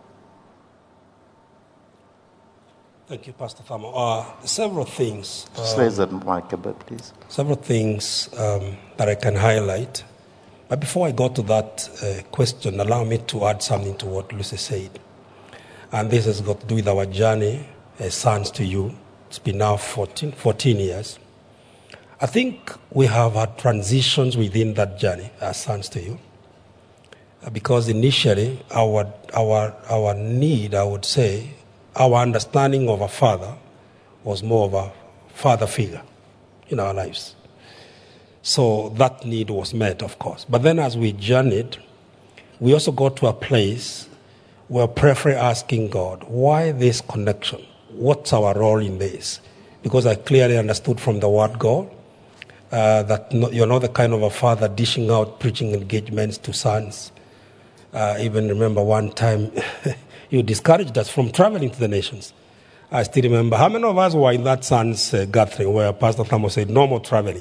Thank you, Pastor Thamo. Several things. Just raise that mic a bit, please. Several things that I can highlight. But before I go to that question, allow me to add something to what Lucy said. And this has got to do with our journey as sons to you. It's been now 14 years. I think we have had transitions within that journey as sons to you. Because initially, our need, I would say, our understanding of a father was more of a father figure in our lives. So that need was met, of course. But then as we journeyed, we also got to a place where prayerfully asking God, why this connection? What's our role in this? Because I clearly understood from the word God that you're not the kind of a father dishing out preaching engagements to sons. Even remember one time you discouraged us from traveling to the nations. I still remember how many of us were in that sons gathering where Pastor Thamo said, no more traveling.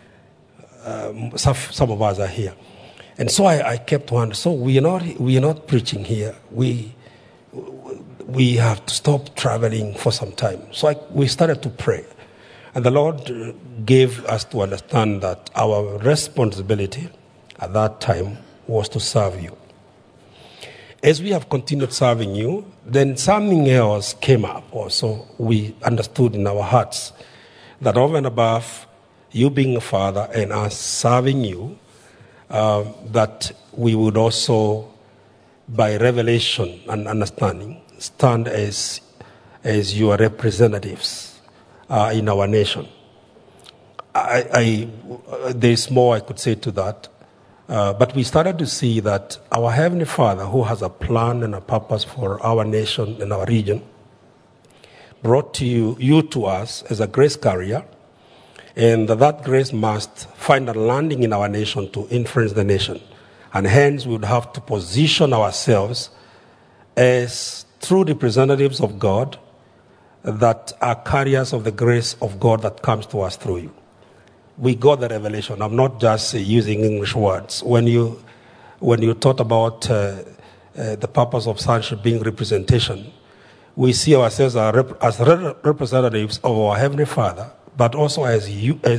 Some of us are here. And so I kept wondering, so we are not preaching here. We we have to stop traveling for some time. So we started to pray. And the Lord gave us to understand that our responsibility at that time was to serve you. As we have continued serving you, then something else came up also. We understood in our hearts that over and above you being a father and us serving you, that we would also, by revelation and understanding, stand as your representatives in our nation. There's more I could say to that. But we started to see that our Heavenly Father, who has a plan and a purpose for our nation and our region, brought to you to us as a grace carrier, and that grace must find a landing in our nation to influence the nation. And hence we would have to position ourselves as true representatives of God that are carriers of the grace of God that comes to us through you. We got the revelation. I'm not just using English words. When you thought about the purpose of sonship being representation, we see ourselves as representatives of our Heavenly Father, but also as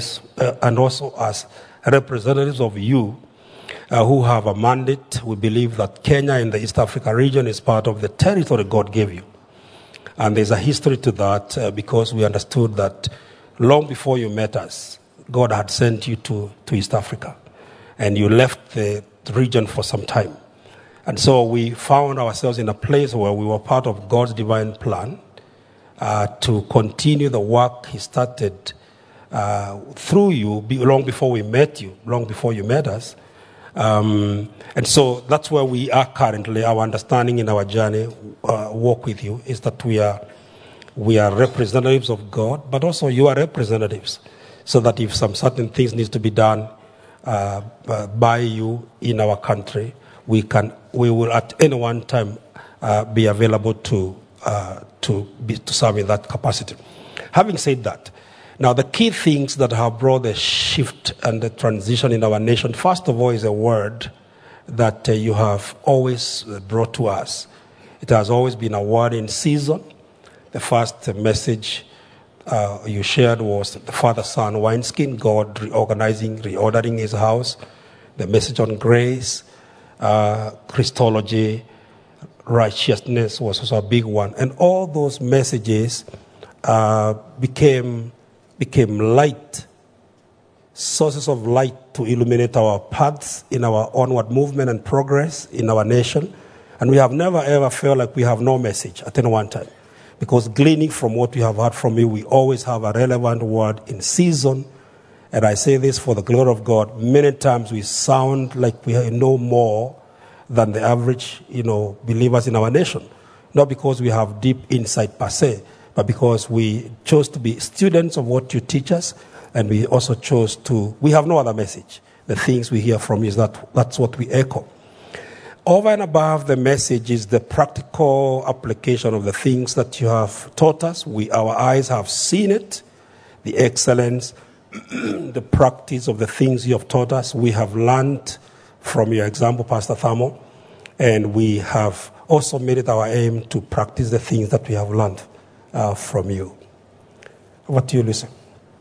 representatives of you who have a mandate. We believe that Kenya in the East Africa region is part of the territory God gave you. And there's a history to that because we understood that long before you met us, God had sent you to East Africa, and you left the region for some time. And so we found ourselves in a place where we were part of God's divine plan to continue the work He started through you long before we met you, long before you met us. And so that's where we are currently. Our understanding in our journey, walk with you, is that we are representatives of God, but also you are representatives. So that if some certain things need to be done by you in our country, we will at any one time be available to serve in that capacity. Having said that, now the key things that have brought the shift and the transition in our nation, first of all, is a word that you have always brought to us. It has always been a word in season. The first message you shared was the father-son wineskin, God reordering His house. The message on grace, Christology, righteousness was also a big one. And all those messages became light, sources of light to illuminate our paths in our onward movement and progress in our nation. And we have never ever felt like we have no message at any one time. Because gleaning from what we have heard from you, we always have a relevant word in season. And I say this for the glory of God. Many times we sound like we know more than the average, believers in our nation. Not because we have deep insight per se, but because we chose to be students of what you teach us, and we also we have no other message. The things we hear from you, that's what we echo. Over and above the message is the practical application of the things that you have taught us. Our eyes have seen it, the excellence, the practice of the things you have taught us. We have learned from your example, Pastor Thamo, and we have also made it our aim to practice the things that we have learned from you. What do you listen?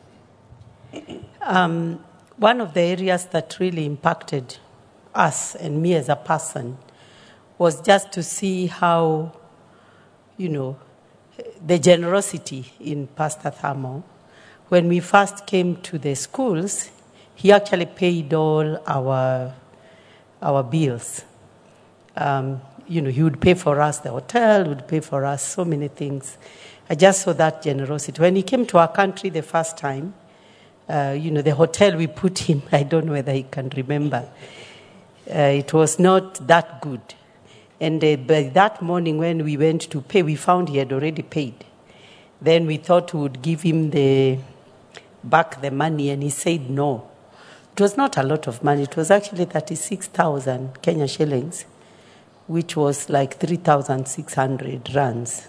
One of the areas that really impacted us and me as a person was just to see how, the generosity in Pastor Thamo. When we first came to the schools, he actually paid all our bills. He would pay for us the hotel, would pay for us so many things. I just saw that generosity. When he came to our country the first time, the hotel we put him, I don't know whether he can remember. It was not that good. And by that morning when we went to pay, we found he had already paid. Then we thought we would give him back the money, and he said no. It was not a lot of money. It was actually 36,000 Kenya shillings, which was like 3,600 rands.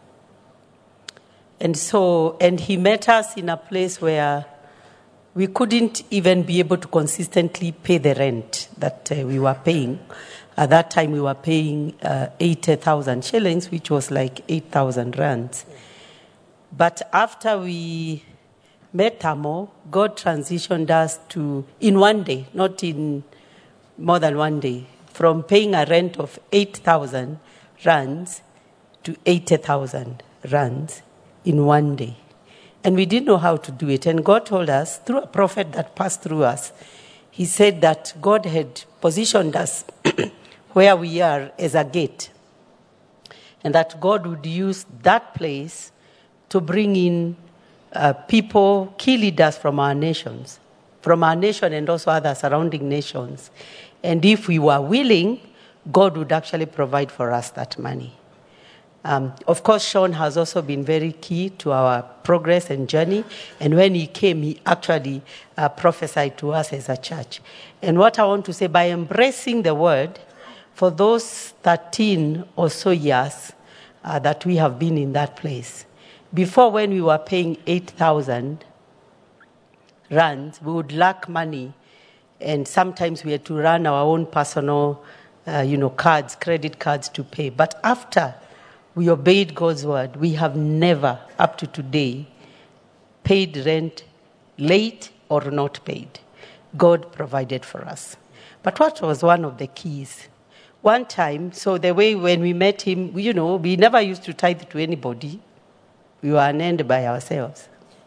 And he met us in a place where we couldn't even be able to consistently pay the rent that we were paying. At that time, we were paying 80,000 shillings, which was like 8,000 rands. But after we met Thamo, God transitioned us to, in one day, not in more than one day, from paying a rent of 8,000 rands to 80,000 rands in one day. And we didn't know how to do it. And God told us, through a prophet that passed through us, he said that God had positioned us where we are as a gate, and that God would use that place to bring in people, key leaders from our nation and also other surrounding nations. And if we were willing, God would actually provide for us that money. Of course, Sean has also been very key to our progress and journey. And when he came, he actually prophesied to us as a church. And what I want to say, by embracing the word, for those 13 or so years that we have been in that place, before, when we were paying 8,000 rands, we would lack money, and sometimes we had to run our own personal, cards, credit cards to pay. But after we obeyed God's word, we have never, up to today, paid rent late or not paid. God provided for us. But what was one of the keys? One time, so the way when we met him, we never used to tithe to anybody. We were an end by ourselves.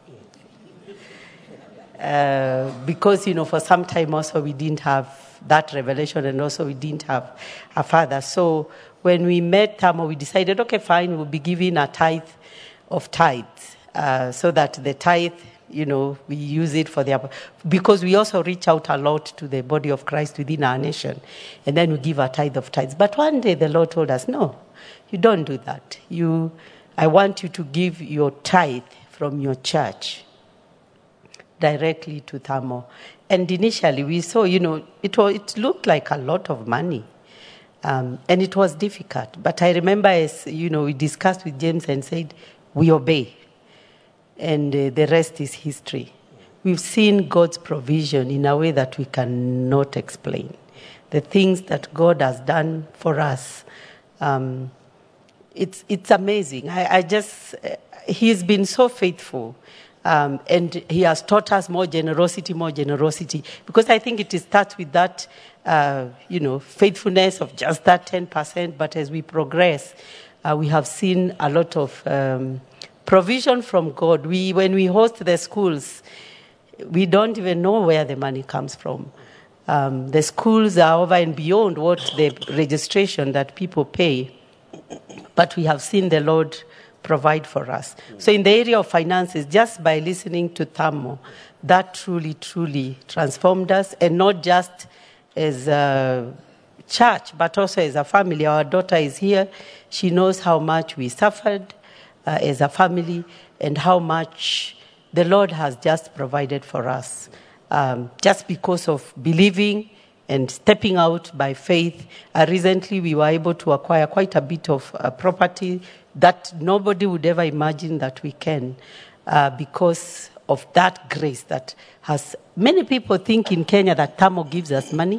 Because, for some time also we didn't have that revelation, and also we didn't have a father. So when we met Thamo, we decided, okay, fine, we'll be giving a tithe of tithes, so that the tithe, we use it for because we also reach out a lot to the body of Christ within our nation, and then we give a tithe of tithes. But one day the Lord told us, no, you don't do that. I want you to give your tithe from your church directly to Thamo. And initially we saw, it looked like a lot of money. And it was difficult. But I remember, as we discussed with James and said, we obey. And the rest is history. We've seen God's provision in a way that we cannot explain. The things that God has done for us, it's amazing. He's been so faithful. And he has taught us more generosity, because I think it starts with that, faithfulness of just that 10%. But as we progress, we have seen a lot of provision from God. When we host the schools, we don't even know where the money comes from. The schools are over and beyond what the registration that people pay, but we have seen the Lord provide for us. So in the area of finances, just by listening to Thamo, that truly, truly transformed us, and not just as a church, but also as a family. Our daughter is here. She knows how much we suffered as a family, and how much the Lord has just provided for us. Just because of believing and stepping out by faith. Recently, we were able to acquire quite a bit of property that nobody would ever imagine that we can, because of that grace that has... Many people think in Kenya that Thamo gives us money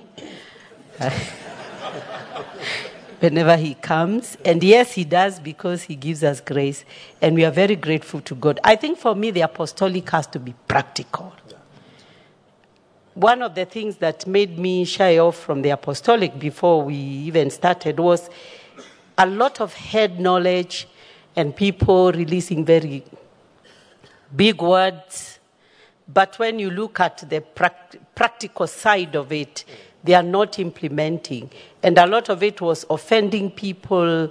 whenever he comes. And yes, he does, because he gives us grace. And we are very grateful to God. I think for me, the apostolic has to be practical. One of the things that made me shy off from the apostolic before we even started was a lot of head knowledge and people releasing very big words. But when you look at the practical side of it, they are not implementing. And a lot of it was offending people,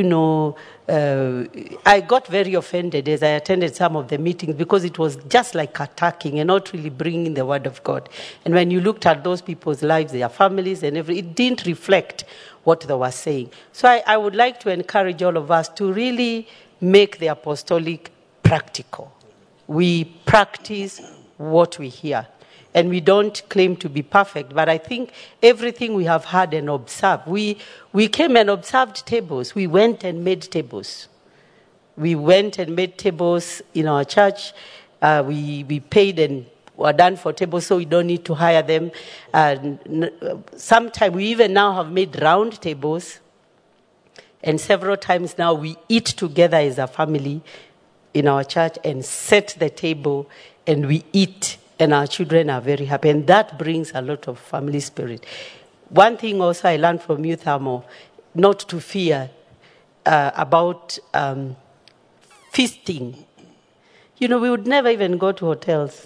I got very offended as I attended some of the meetings, because it was just like attacking and not really bringing the word of God. And when you looked at those people's lives, their families and everything, it didn't reflect what they were saying. So I would like to encourage all of us to really make the apostolic practical. We practice what we hear. And we don't claim to be perfect, but I think everything we have heard and observed, we came and observed tables. We went and made tables. We went and made tables in our church. We paid and were done for tables, so we don't need to hire them. And sometimes we even now have made round tables, and several times now we eat together as a family in our church and set the table and we eat, and our children are very happy, and that brings a lot of family spirit. One thing also I learned from Youth Amo, not to fear about feasting. You know, we would never even go to hotels.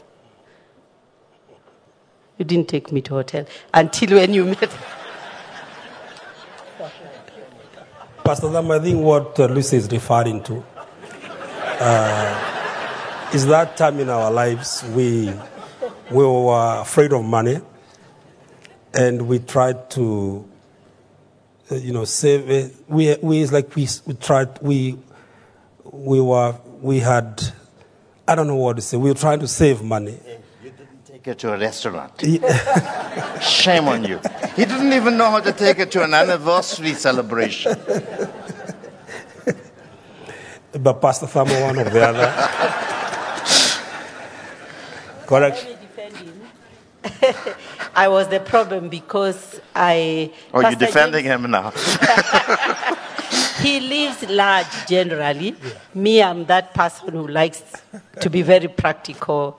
You didn't take me to hotel until when you met. Pastor Lam, I think what Lucy is referring to is that time in our lives we were afraid of money, and we tried to, save it. I don't know what to say. We were trying to save money. You didn't take her to a restaurant. Shame on you. He didn't even know how to take her to an anniversary celebration. But Pastor Thamo, one of the other. Correct. I was the problem because I... Oh, you're defending him now. He lives large generally. Yeah. Me, I'm that person who likes to be very practical.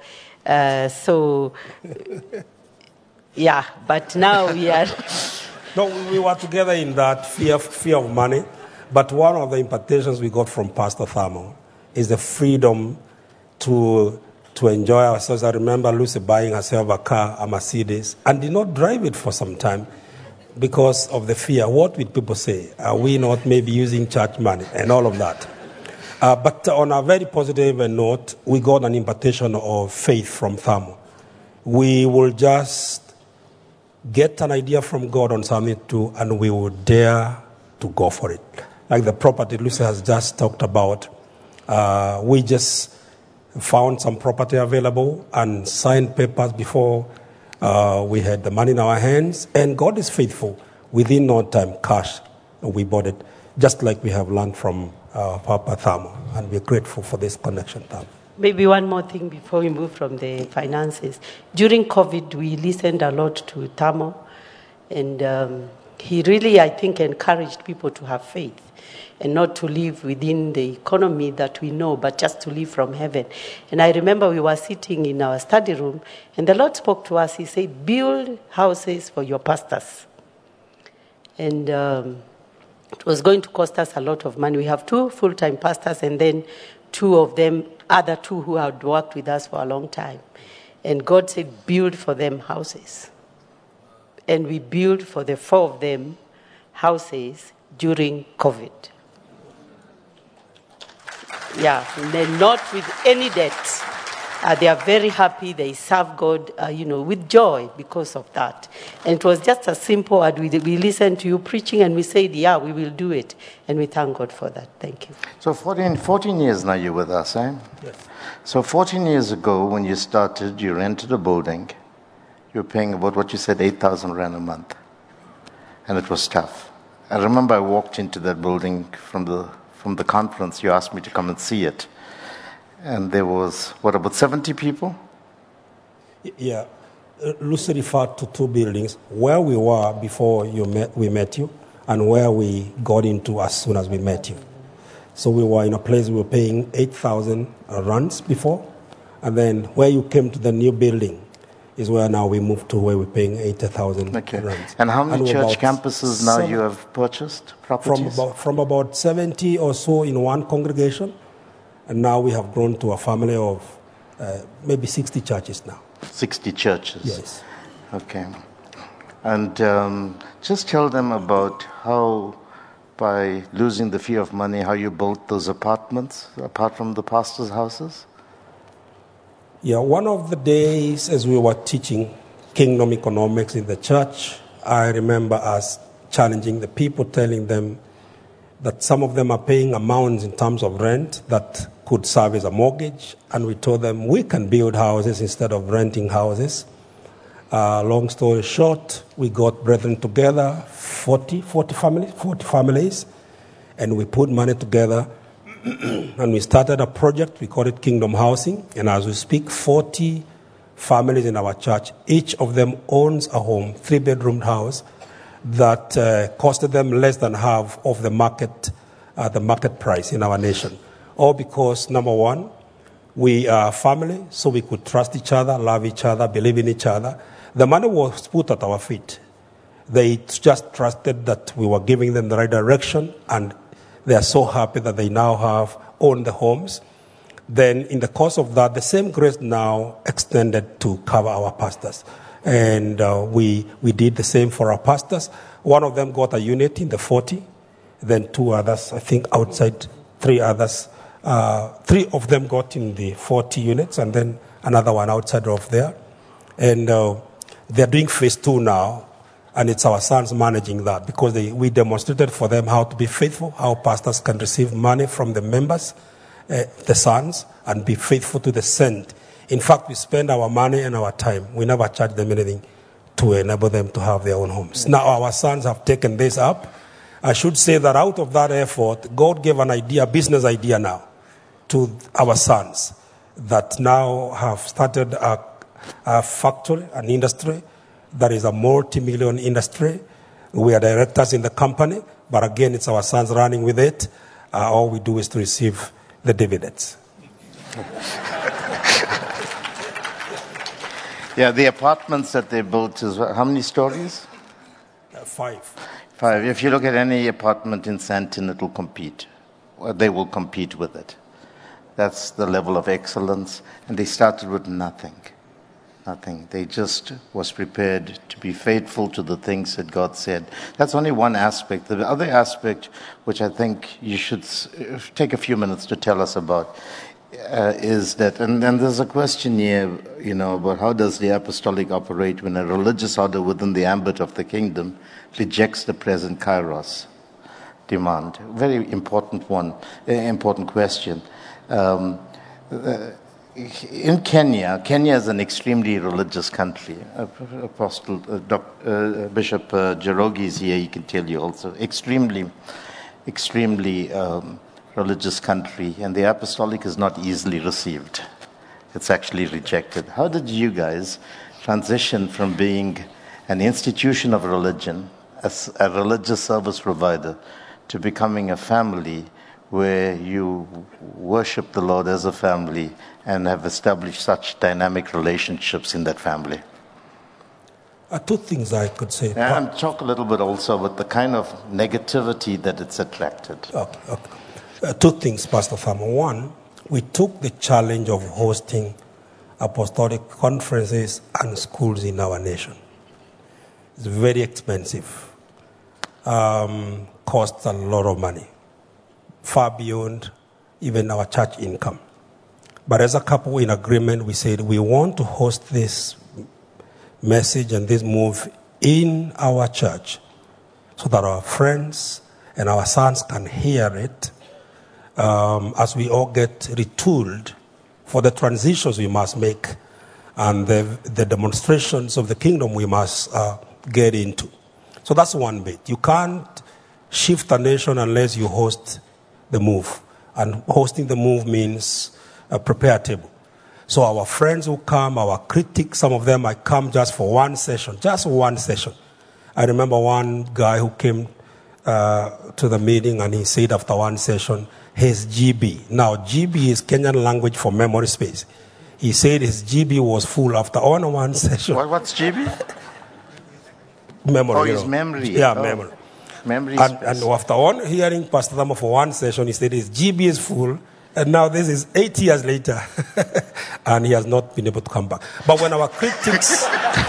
But now we are... No, we were together in that fear of money. But one of the impartations we got from Pastor Thamo is the freedom to enjoy ourselves. I remember Lucy buying herself a car, a Mercedes, and did not drive it for some time because of the fear. What will people say? Are we not maybe using church money and all of that? But on a very positive note, we got an impartation of faith from Thamo. We will just get an idea from God on something to, and we will dare to go for it. Like the property Lucy has just talked about, we just found some property available and signed papers before we had the money in our hands. And God is faithful. Within no time, cash, we bought it, just like we have learned from Papa Thamo. And we're grateful for this connection, Thamo. Maybe one more thing before we move from the finances. During COVID, we listened a lot to Thamo, and he really, I think, encouraged people to have faith and not to live within the economy that we know, but just to live from heaven. And I remember we were sitting in our study room, and the Lord spoke to us. He said, build houses for your pastors. And it was going to cost us a lot of money. We have 2 full-time pastors, and then 2 of them, other 2 who had worked with us for a long time. And God said, build for them houses. And we built for the 4 of them houses during COVID. Yeah, they're not with any debt. They are very happy. They serve God, with joy because of that. And it was just as simple as we listened to you preaching and we said, yeah, we will do it. And we thank God for that. Thank you. So 14 years now you're with us, eh? Yes. So 14 years ago when you started, you rented a building. You were paying about what you said, 8,000 Rand a month. And it was tough. I remember I walked into that building from the conference. You asked me to come and see it. And there was, about 70 people? Yeah. Lucy referred to 2 buildings, where we were before we met you, and where we got into as soon as we met you. So we were in a place we were paying 8,000 rands before, and then where you came to the new building is where now we moved to where we're paying 80,000 rands. And how many church campuses now you have purchased properties? From about 70 or so in one congregation, and now we have grown to a family of maybe 60 churches now. 60 churches? Yes. Okay. And just tell them about how, by losing the fear of money, how you built those apartments, apart from the pastors' houses? Yeah, one of the days as we were teaching kingdom economics in the church, I remember us challenging the people, telling them that some of them are paying amounts in terms of rent that could serve as a mortgage, and we told them we can build houses instead of renting houses. Long story short, we got brethren together, 40 families, and we put money together, and we started a project. We called it Kingdom Housing, and as we speak, 40 families in our church. Each of them owns a home, 3-bedroom house, that costed them less than half of the market price in our nation. All because, number one, we are family, so we could trust each other, love each other, believe in each other. The money was put at our feet. They just trusted that we were giving them the right direction, and they are so happy that they now own the homes. Then in the course of that, the same grace now extended to cover our pastors. And we did the same for our pastors. One of them got a unit in the 40, then 2 others, I think outside, 3 others. 3 of them got in the 40 units, and then another one outside of there. And they're doing phase 2 now, and it's our sons managing that, because we demonstrated for them how to be faithful, how pastors can receive money from the members, the sons, and be faithful to the sent. In fact, we spend our money and our time. We never charge them anything to enable them to have their own homes. Now our sons have taken this up. I should say that out of that effort, God gave an idea, a business idea now, to our sons that now have started a factory, an industry that is a multi-million industry. We are directors in the company, but again, it's our sons running with it. All we do is to receive the dividends. Yeah, the apartments that they built is how many stories? 5. 5. If you look at any apartment in Sandton, it will compete. They will compete with it. That's the level of excellence. And they started with nothing. Nothing. They just was prepared to be faithful to the things that God said. That's only one aspect. The other aspect, which I think you should take a few minutes to tell us about, is that, and then there's a question here, about how does the apostolic operate when a religious order within the ambit of the kingdom rejects the present kairos demand. Very important one, important question. In Kenya is an extremely religious country. Apostle Bishop Jerogi is here, he can tell you also. Extremely religious country, and the apostolic is not easily received. It's actually rejected. How did you guys transition from being an institution of religion, a religious service provider, to becoming a family where you worship the Lord as a family and have established such dynamic relationships in that family? 2 things I could say. And talk a little bit also about the kind of negativity that it's attracted. Okay. 2 things, Pastor Thamo. One, we took the challenge of hosting apostolic conferences and schools in our nation. It's very expensive. Costs a lot of money, far beyond even our church income. But as a couple in agreement, we said we want to host this message and this move in our church so that our friends and our sons can hear it as we all get retooled for the transitions we must make and the demonstrations of the kingdom we must get into. So that's one bit. You can't shift a nation unless you host the move. And hosting the move means prepare a table. So our friends who come, our critics, some of them might come just for one session. I remember one guy who came to the meeting and he said after one session, his GB. Now, GB is Kenyan language for memory space. He said his GB was full after only one session. What's GB? Memory. Oh, his memory. Yeah, memory. Memory and after on hearing Pastor Thamo for one session, he said his GB is full. And now this is 8 years later, and he has not been able to come back. But when our critics,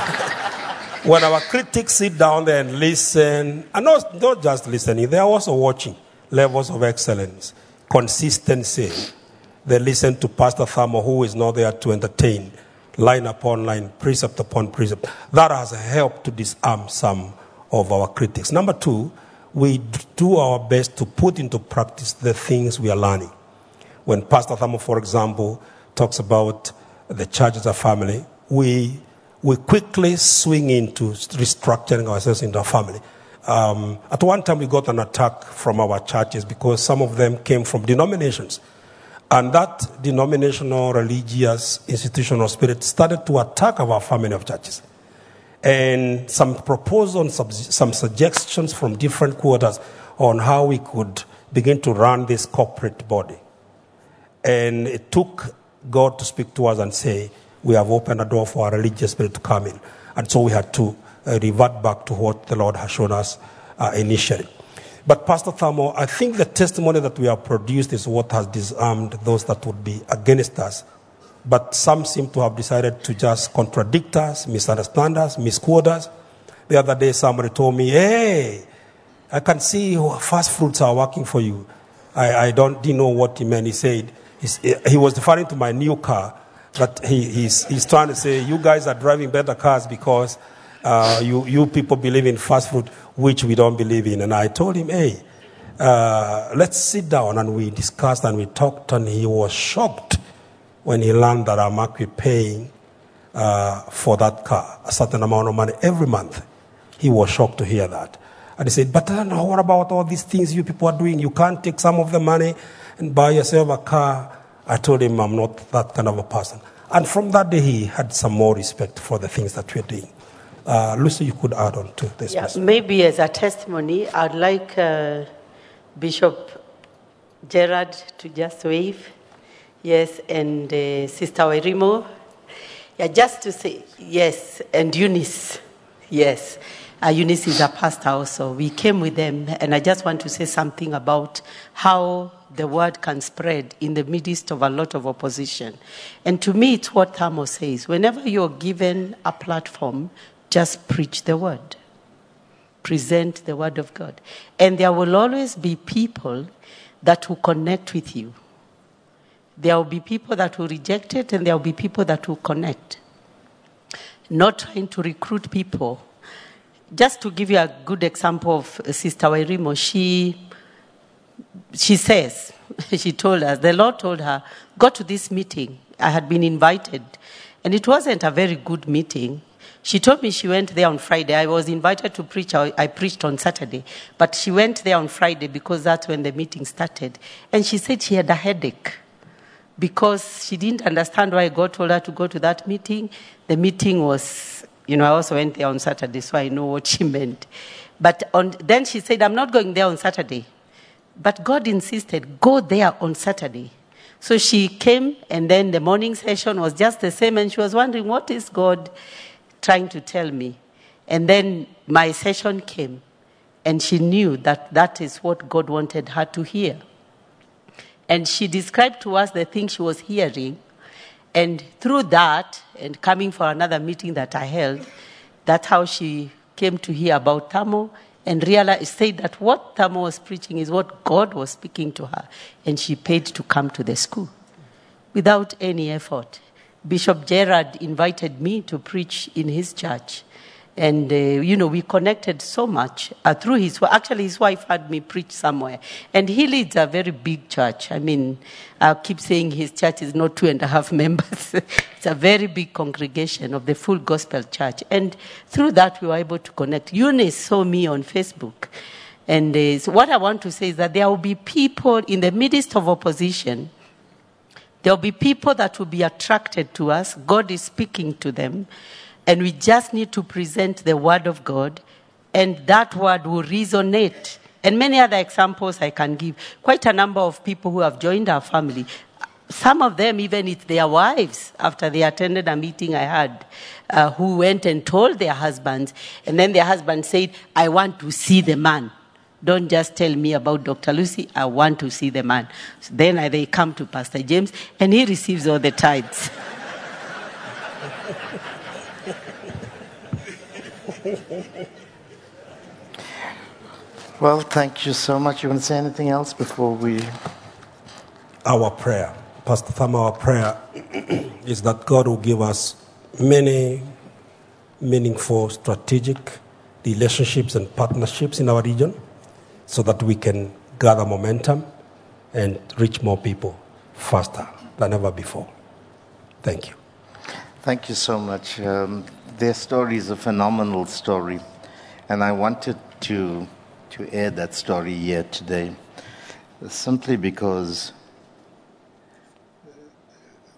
sit down there and listen, and not just listening, they are also watching levels of excellence, consistency. They listen to Pastor Thamo, who is not there to entertain, line upon line, precept upon precept. That has helped to disarm some of our critics. Number 2, we do our best to put into practice the things we are learning. When Pastor Thamo, for example, talks about the church as a family, we quickly swing into restructuring ourselves into a family. At one time, we got an attack from our churches because some of them came from denominations. And that denominational, religious, institutional spirit started to attack our family of churches. And some proposals, some suggestions from different quarters on how we could begin to run this corporate body. And it took God to speak to us and say, we have opened a door for our religious spirit to come in. And so we had to revert back to what the Lord has shown us initially. But Pastor Thamo, I think the testimony that we have produced is what has disarmed those that would be against us. But some seem to have decided to just contradict us, misunderstand us, misquote us. The other day somebody told me, hey, I can see fast fruits are working for you. I didn't know what he meant. He said, he was referring to my new car, but he's trying to say, you guys are driving better cars because you people believe in fast food, which we don't believe in. And I told him, hey, let's sit down. And we discussed and we talked, and he was shocked when he learned that I'm actually paying for that car a certain amount of money every month. He was shocked to hear that. And he said, but what about all these things you people are doing? You can't take some of the money and buy yourself a car. I told him I'm not that kind of a person. And from that day, he had some more respect for the things that we're doing. Lucy, you could add on to this. Yeah, maybe as a testimony, I'd like Bishop Gerard to just wave. Yes, and Sister Wairimo. Yeah, just to say, yes, and Eunice. Yes, Eunice is a pastor also. We came with them, and I just want to say something about how the word can spread in the midst of a lot of opposition. And to me, it's what Thamo says. Whenever you're given a platform, just preach the word. Present the word of God. And there will always be people that will connect with you. There will be people that will reject it, and there will be people that will connect. Not trying to recruit people. Just to give you a good example of Sister Wairimo, she says, she told us, the Lord told her, go to this meeting. I had been invited. And it wasn't a very good meeting. She told me she went there on Friday. I was invited to preach. I preached on Saturday. But she went there on Friday because that's when the meeting started. And she said she had a headache because she didn't understand why God told her to go to that meeting. The meeting was, I also went there on Saturday, so I know what she meant. But then she said, I'm not going there on Saturday. But God insisted, go there on Saturday. So she came, and then the morning session was just the same, and she was wondering, what is God trying to tell me? And then my session came, and she knew that that is what God wanted her to hear. And she described to us the thing she was hearing, and through that, and coming for another meeting that I held, that's how she came to hear about Thamo, and said that what Thamo was preaching is what God was speaking to her. And she paid to come to the school without any effort. Bishop Gerard invited me to preach in his church. And, we connected so much through his wife. Actually, his wife had me preach somewhere. And he leads a very big church. I mean, I keep saying his church is not 2.5 members. It's a very big congregation of the Full Gospel Church. And through that, we were able to connect. Eunice saw me on Facebook. And so what I want to say is that there will be people in the midst of opposition. There will be people that will be attracted to us. God is speaking to them. And we just need to present the word of God, and that word will resonate. And many other examples I can give. Quite a number of people who have joined our family. Some of them, even it's their wives, after they attended a meeting I had, who went and told their husbands. And then their husband said, I want to see the man. Don't just tell me about Dr. Lucy. I want to see the man. So then they come to Pastor James, and he receives all the tithes. Well, thank you so much. You want to say anything else before we... Our prayer, Pastor Thamo, our prayer is that God will give us many meaningful strategic relationships and partnerships in our region so that we can gather momentum and reach more people faster than ever before. Thank you. Thank you so much. Their story is a phenomenal story, and I wanted to air that story here today simply because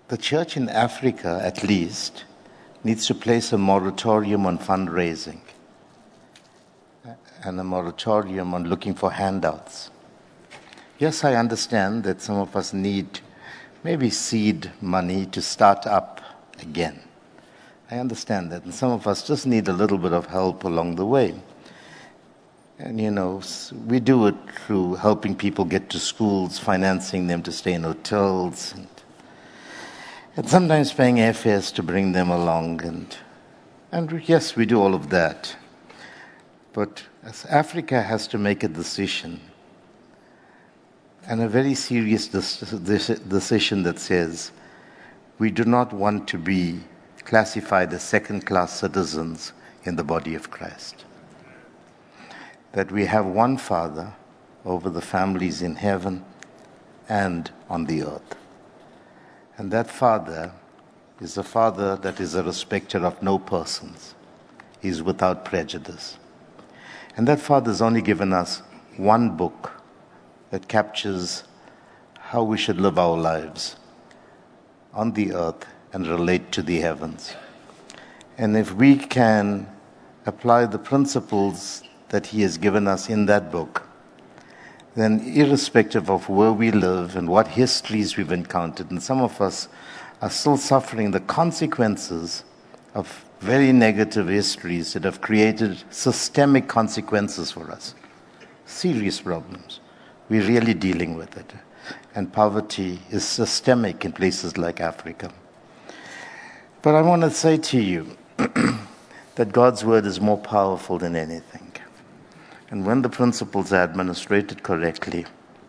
the church in Africa, at least, needs to place a moratorium on fundraising and a moratorium on looking for handouts. Yes, I understand that some of us need maybe seed money to start up again. I understand that. And some of us just need a little bit of help along the way. And, we do it through helping people get to schools, financing them to stay in hotels, and sometimes paying airfares to bring them along. And yes, we do all of that. But as Africa has to make a decision, and a very serious decision that says, we do not want to be classified as second-class citizens in the body of Christ. That we have one Father over the families in heaven and on the earth. And that Father is a Father that is a respecter of no persons. He is without prejudice. And that Father has only given us one book that captures how we should live our lives on the earth and relate to the heavens. And if we can apply the principles that He has given us in that book, then irrespective of where we live and what histories we've encountered, and some of us are still suffering the consequences of very negative histories that have created systemic consequences for us, serious problems. We're really dealing with it. And poverty is systemic in places like Africa. But I want to say to you that God's word is more powerful than anything. And when the principles are administrated correctly,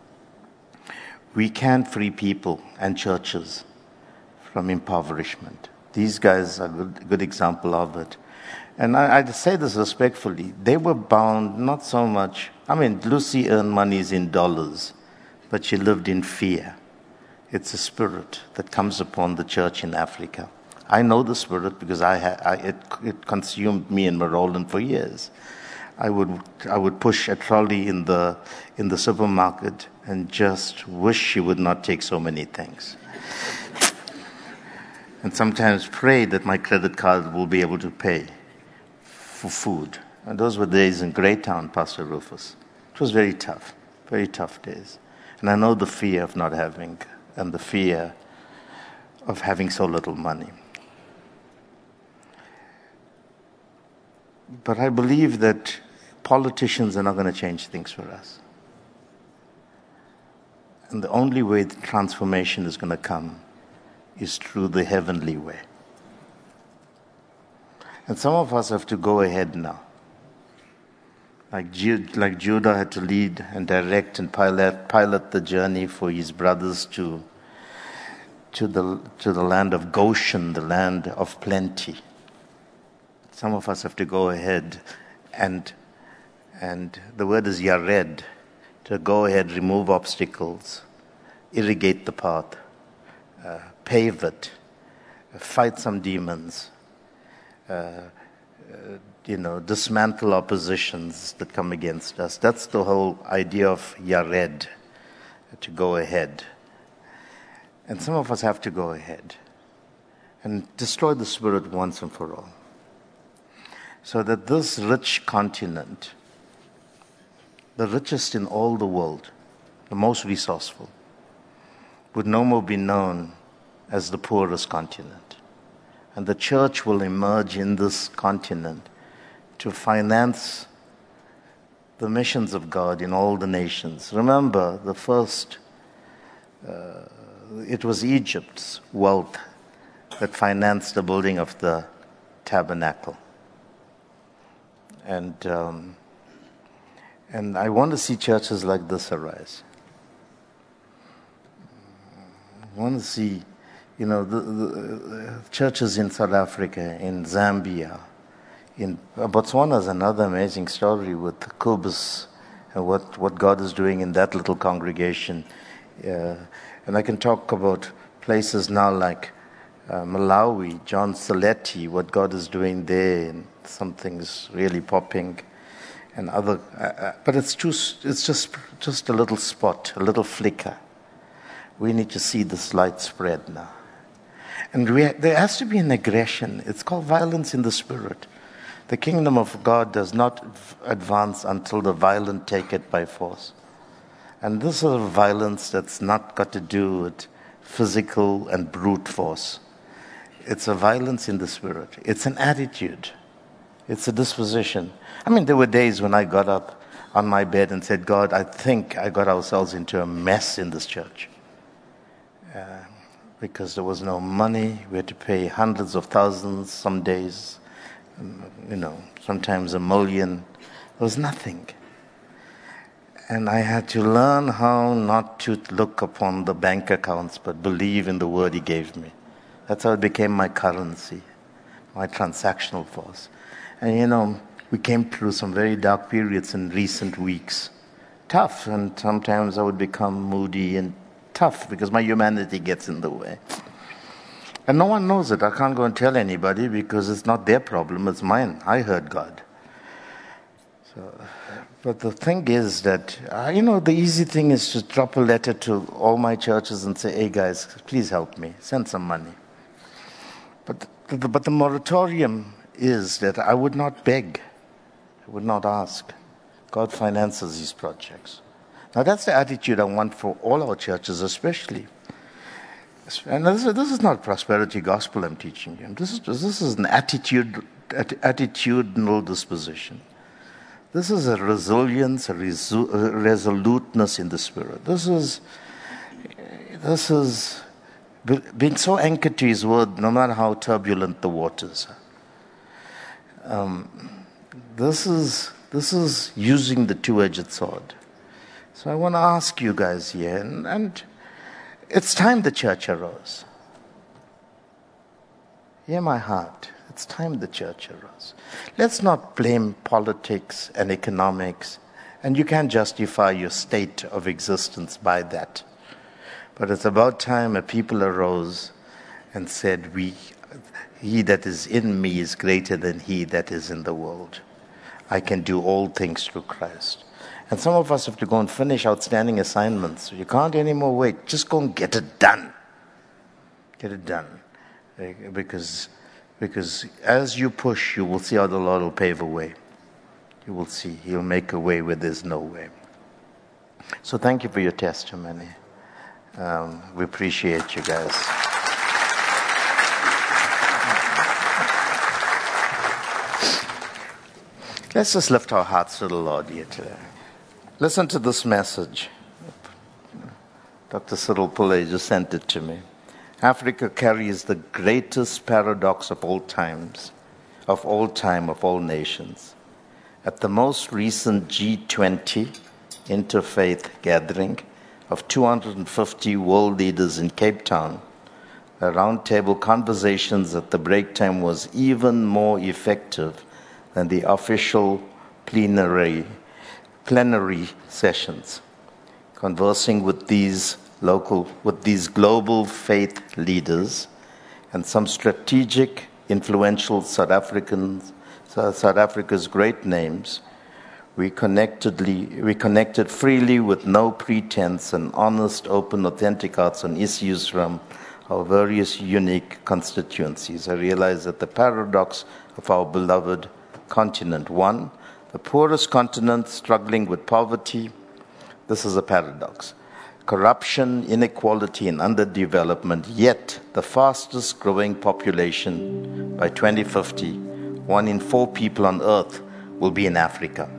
we can free people and churches from impoverishment. These guys are a good example of it. And I say this respectfully. They were bound not so much. Lucy earned monies in dollars, but she lived in fear. It's a spirit that comes upon the church in Africa. I know the spirit because it consumed me and Marolan for years. I would push a trolley in the supermarket and just wish she would not take so many things. And sometimes pray that my credit card will be able to pay for food. And those were days in Greytown, Pastor Rufus. It was very tough days. And I know the fear of not having, and the fear of having so little money. But I believe that politicians are not going to change things for us. And the only way the transformation is going to come is through the heavenly way. And some of us have to go ahead now. Like Judah had to lead and direct and pilot the journey for his brothers to the land of Goshen, the land of plenty. Some of us have to go ahead and the word is yared, to go ahead, remove obstacles, irrigate the path, pave it, fight some demons, dismantle oppositions that come against us. That's the whole idea of yared, to go ahead. And some of us have to go ahead and destroy the spirit once and for all, so that this rich continent, the richest in all the world, the most resourceful, would no more be known as the poorest continent. And the church will emerge in this continent to finance the missions of God in all the nations. Remember, the first, it was Egypt's wealth that financed the building of the tabernacle. And I want to see churches like this arise. I want to see, the churches in South Africa, in Zambia, in Botswana is another amazing story with Kubus and what God is doing in that little congregation. And I can talk about places now like Malawi, John Saletti, what God is doing there, and something's really popping, and other. But it's just a little spot, a little flicker. We need to see this light spread now. And there has to be an aggression. It's called violence in the spirit. The kingdom of God does not advance until the violent take it by force. And this is a violence that's not got to do with physical and brute force. It's a violence in the spirit. It's an attitude. It's a disposition. I mean, there were days when I got up on my bed and said, God, I think I got ourselves into a mess in this church. Because there was no money. We had to pay hundreds of thousands some days. Sometimes $1 million. There was nothing. And I had to learn how not to look upon the bank accounts, but believe in the word he gave me. That's how it became my currency, my transactional force. And we came through some very dark periods in recent weeks. Tough, and sometimes I would become moody and tough because my humanity gets in the way. And no one knows it. I can't go and tell anybody because it's not their problem, it's mine. I heard God. But the thing is that, the easy thing is to drop a letter to all my churches and say, hey guys, please help me, send some money. But the moratorium is that I would not beg, I would not ask. God finances these projects. Now that's the attitude I want for all our churches especially. And this is not prosperity gospel I'm teaching you. This is an attitudinal disposition. This is a resilience, a resoluteness in the spirit. This is being so anchored to his word, no matter how turbulent the waters are. This is using the two-edged sword. So I want to ask you guys here, and it's time the church arose. Hear my heart. It's time the church arose. Let's not blame politics and economics, and you can't justify your state of existence by that. But it's about time a people arose and said, he that is in me is greater than he that is in the world. I can do all things through Christ. And some of us have to go and finish outstanding assignments. You can't anymore wait. Just go and get it done. Get it done. Because as you push, you will see how the Lord will pave a way. You will see. He'll make a way where there's no way. So thank you for your testimony. We appreciate you guys. Let's just lift our hearts to the Lord here today. Listen to this message. Dr. Cyril Pillay just sent it to me. Africa carries the greatest paradox of all times, of all nations. At the most recent G20 interfaith gathering of 250 world leaders in Cape Town, the roundtable conversations at the break time was even more effective than the official plenary sessions. Conversing with these global faith leaders and some strategic, influential South Africa's great names, we connected freely with no pretense and honest, open, authentic hearts on issues from our various unique constituencies. I realize that the paradox of our beloved continent, one, the poorest continent struggling with poverty, this is a paradox. Corruption, inequality, and underdevelopment, yet the fastest growing population by 2050, 1 in 4 people on earth will be in Africa.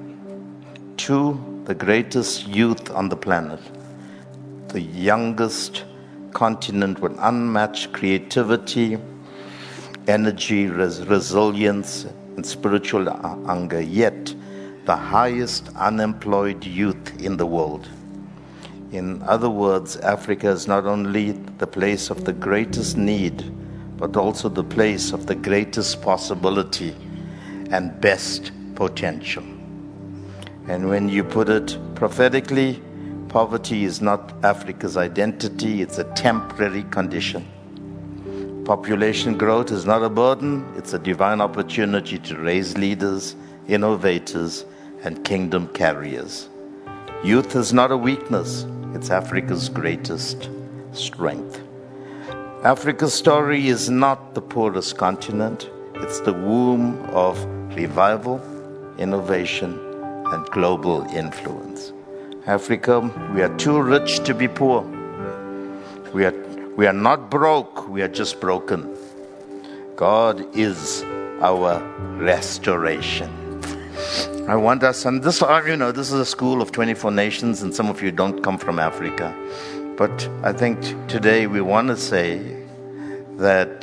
2, the greatest youth on the planet, the youngest continent with unmatched creativity, energy, resilience, and spiritual hunger, yet the highest unemployed youth in the world. In other words, Africa is not only the place of the greatest need, but also the place of the greatest possibility and best potential. And when you put it prophetically, poverty is not Africa's identity, it's a temporary condition. Population growth is not a burden, it's a divine opportunity to raise leaders, innovators, and kingdom carriers. Youth is not a weakness, it's Africa's greatest strength. Africa's story is not the poorest continent. It's the womb of revival, innovation, and global influence. Africa, we are too rich to be poor. We are not broke, we are just broken. God is our restoration. I want us, and this is a school of 24 nations, and some of you don't come from Africa. But I think today we want to say that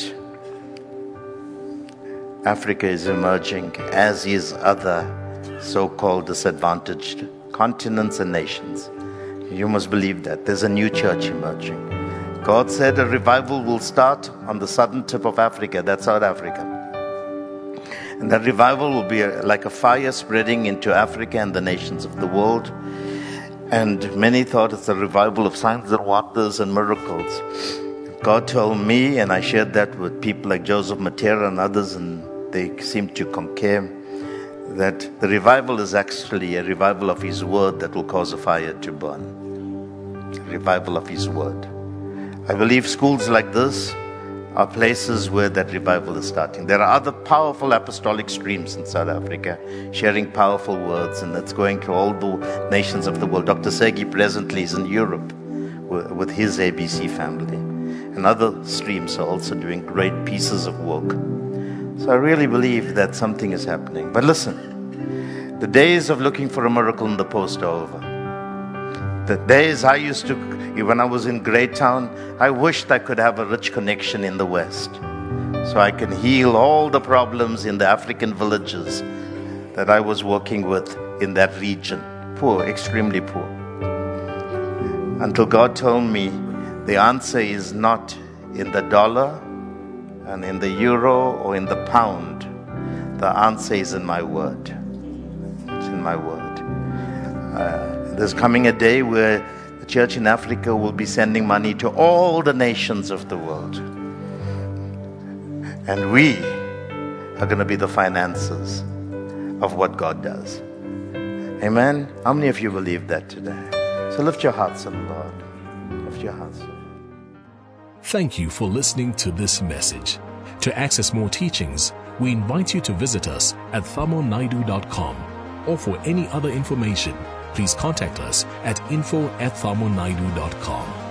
Africa is emerging, as is other so-called disadvantaged continents and nations. You must believe that. There's a new church emerging. God said a revival will start on the southern tip of Africa. That's South Africa. And that revival will be like a fire spreading into Africa and the nations of the world. And many thought it's a revival of signs and wonders and miracles. God told me, and I shared that with people like Joseph Matera and others, and they seemed to concur, that the revival is actually a revival of His Word that will cause a fire to burn. A revival of His Word. I believe schools like this are places where that revival is starting. There are other powerful apostolic streams in South Africa sharing powerful words, and it's going to all the nations of the world. Dr. Segi presently is in Europe with his ABC family, and other streams are also doing great pieces of work. So I really believe that something is happening. But listen, the days of looking for a miracle in the post are over. The days I used to, when I was in Greytown, I wished I could have a rich connection in the West, so I can heal all the problems in the African villages that I was working with in that region. Poor, extremely poor. Until God told me the answer is not in the dollar and in the euro or in the pound. The answer is in my word. It's in my word. There's coming a day where the church in Africa will be sending money to all the nations of the world. And we are going to be the financiers of what God does. Amen? How many of you believe that today? So lift your hearts to the Lord. Lift your hearts. Thank you for listening to this message. To access more teachings, we invite you to visit us at thamonaidu.com, or for any other information, please contact us at info@thamonaidu.com.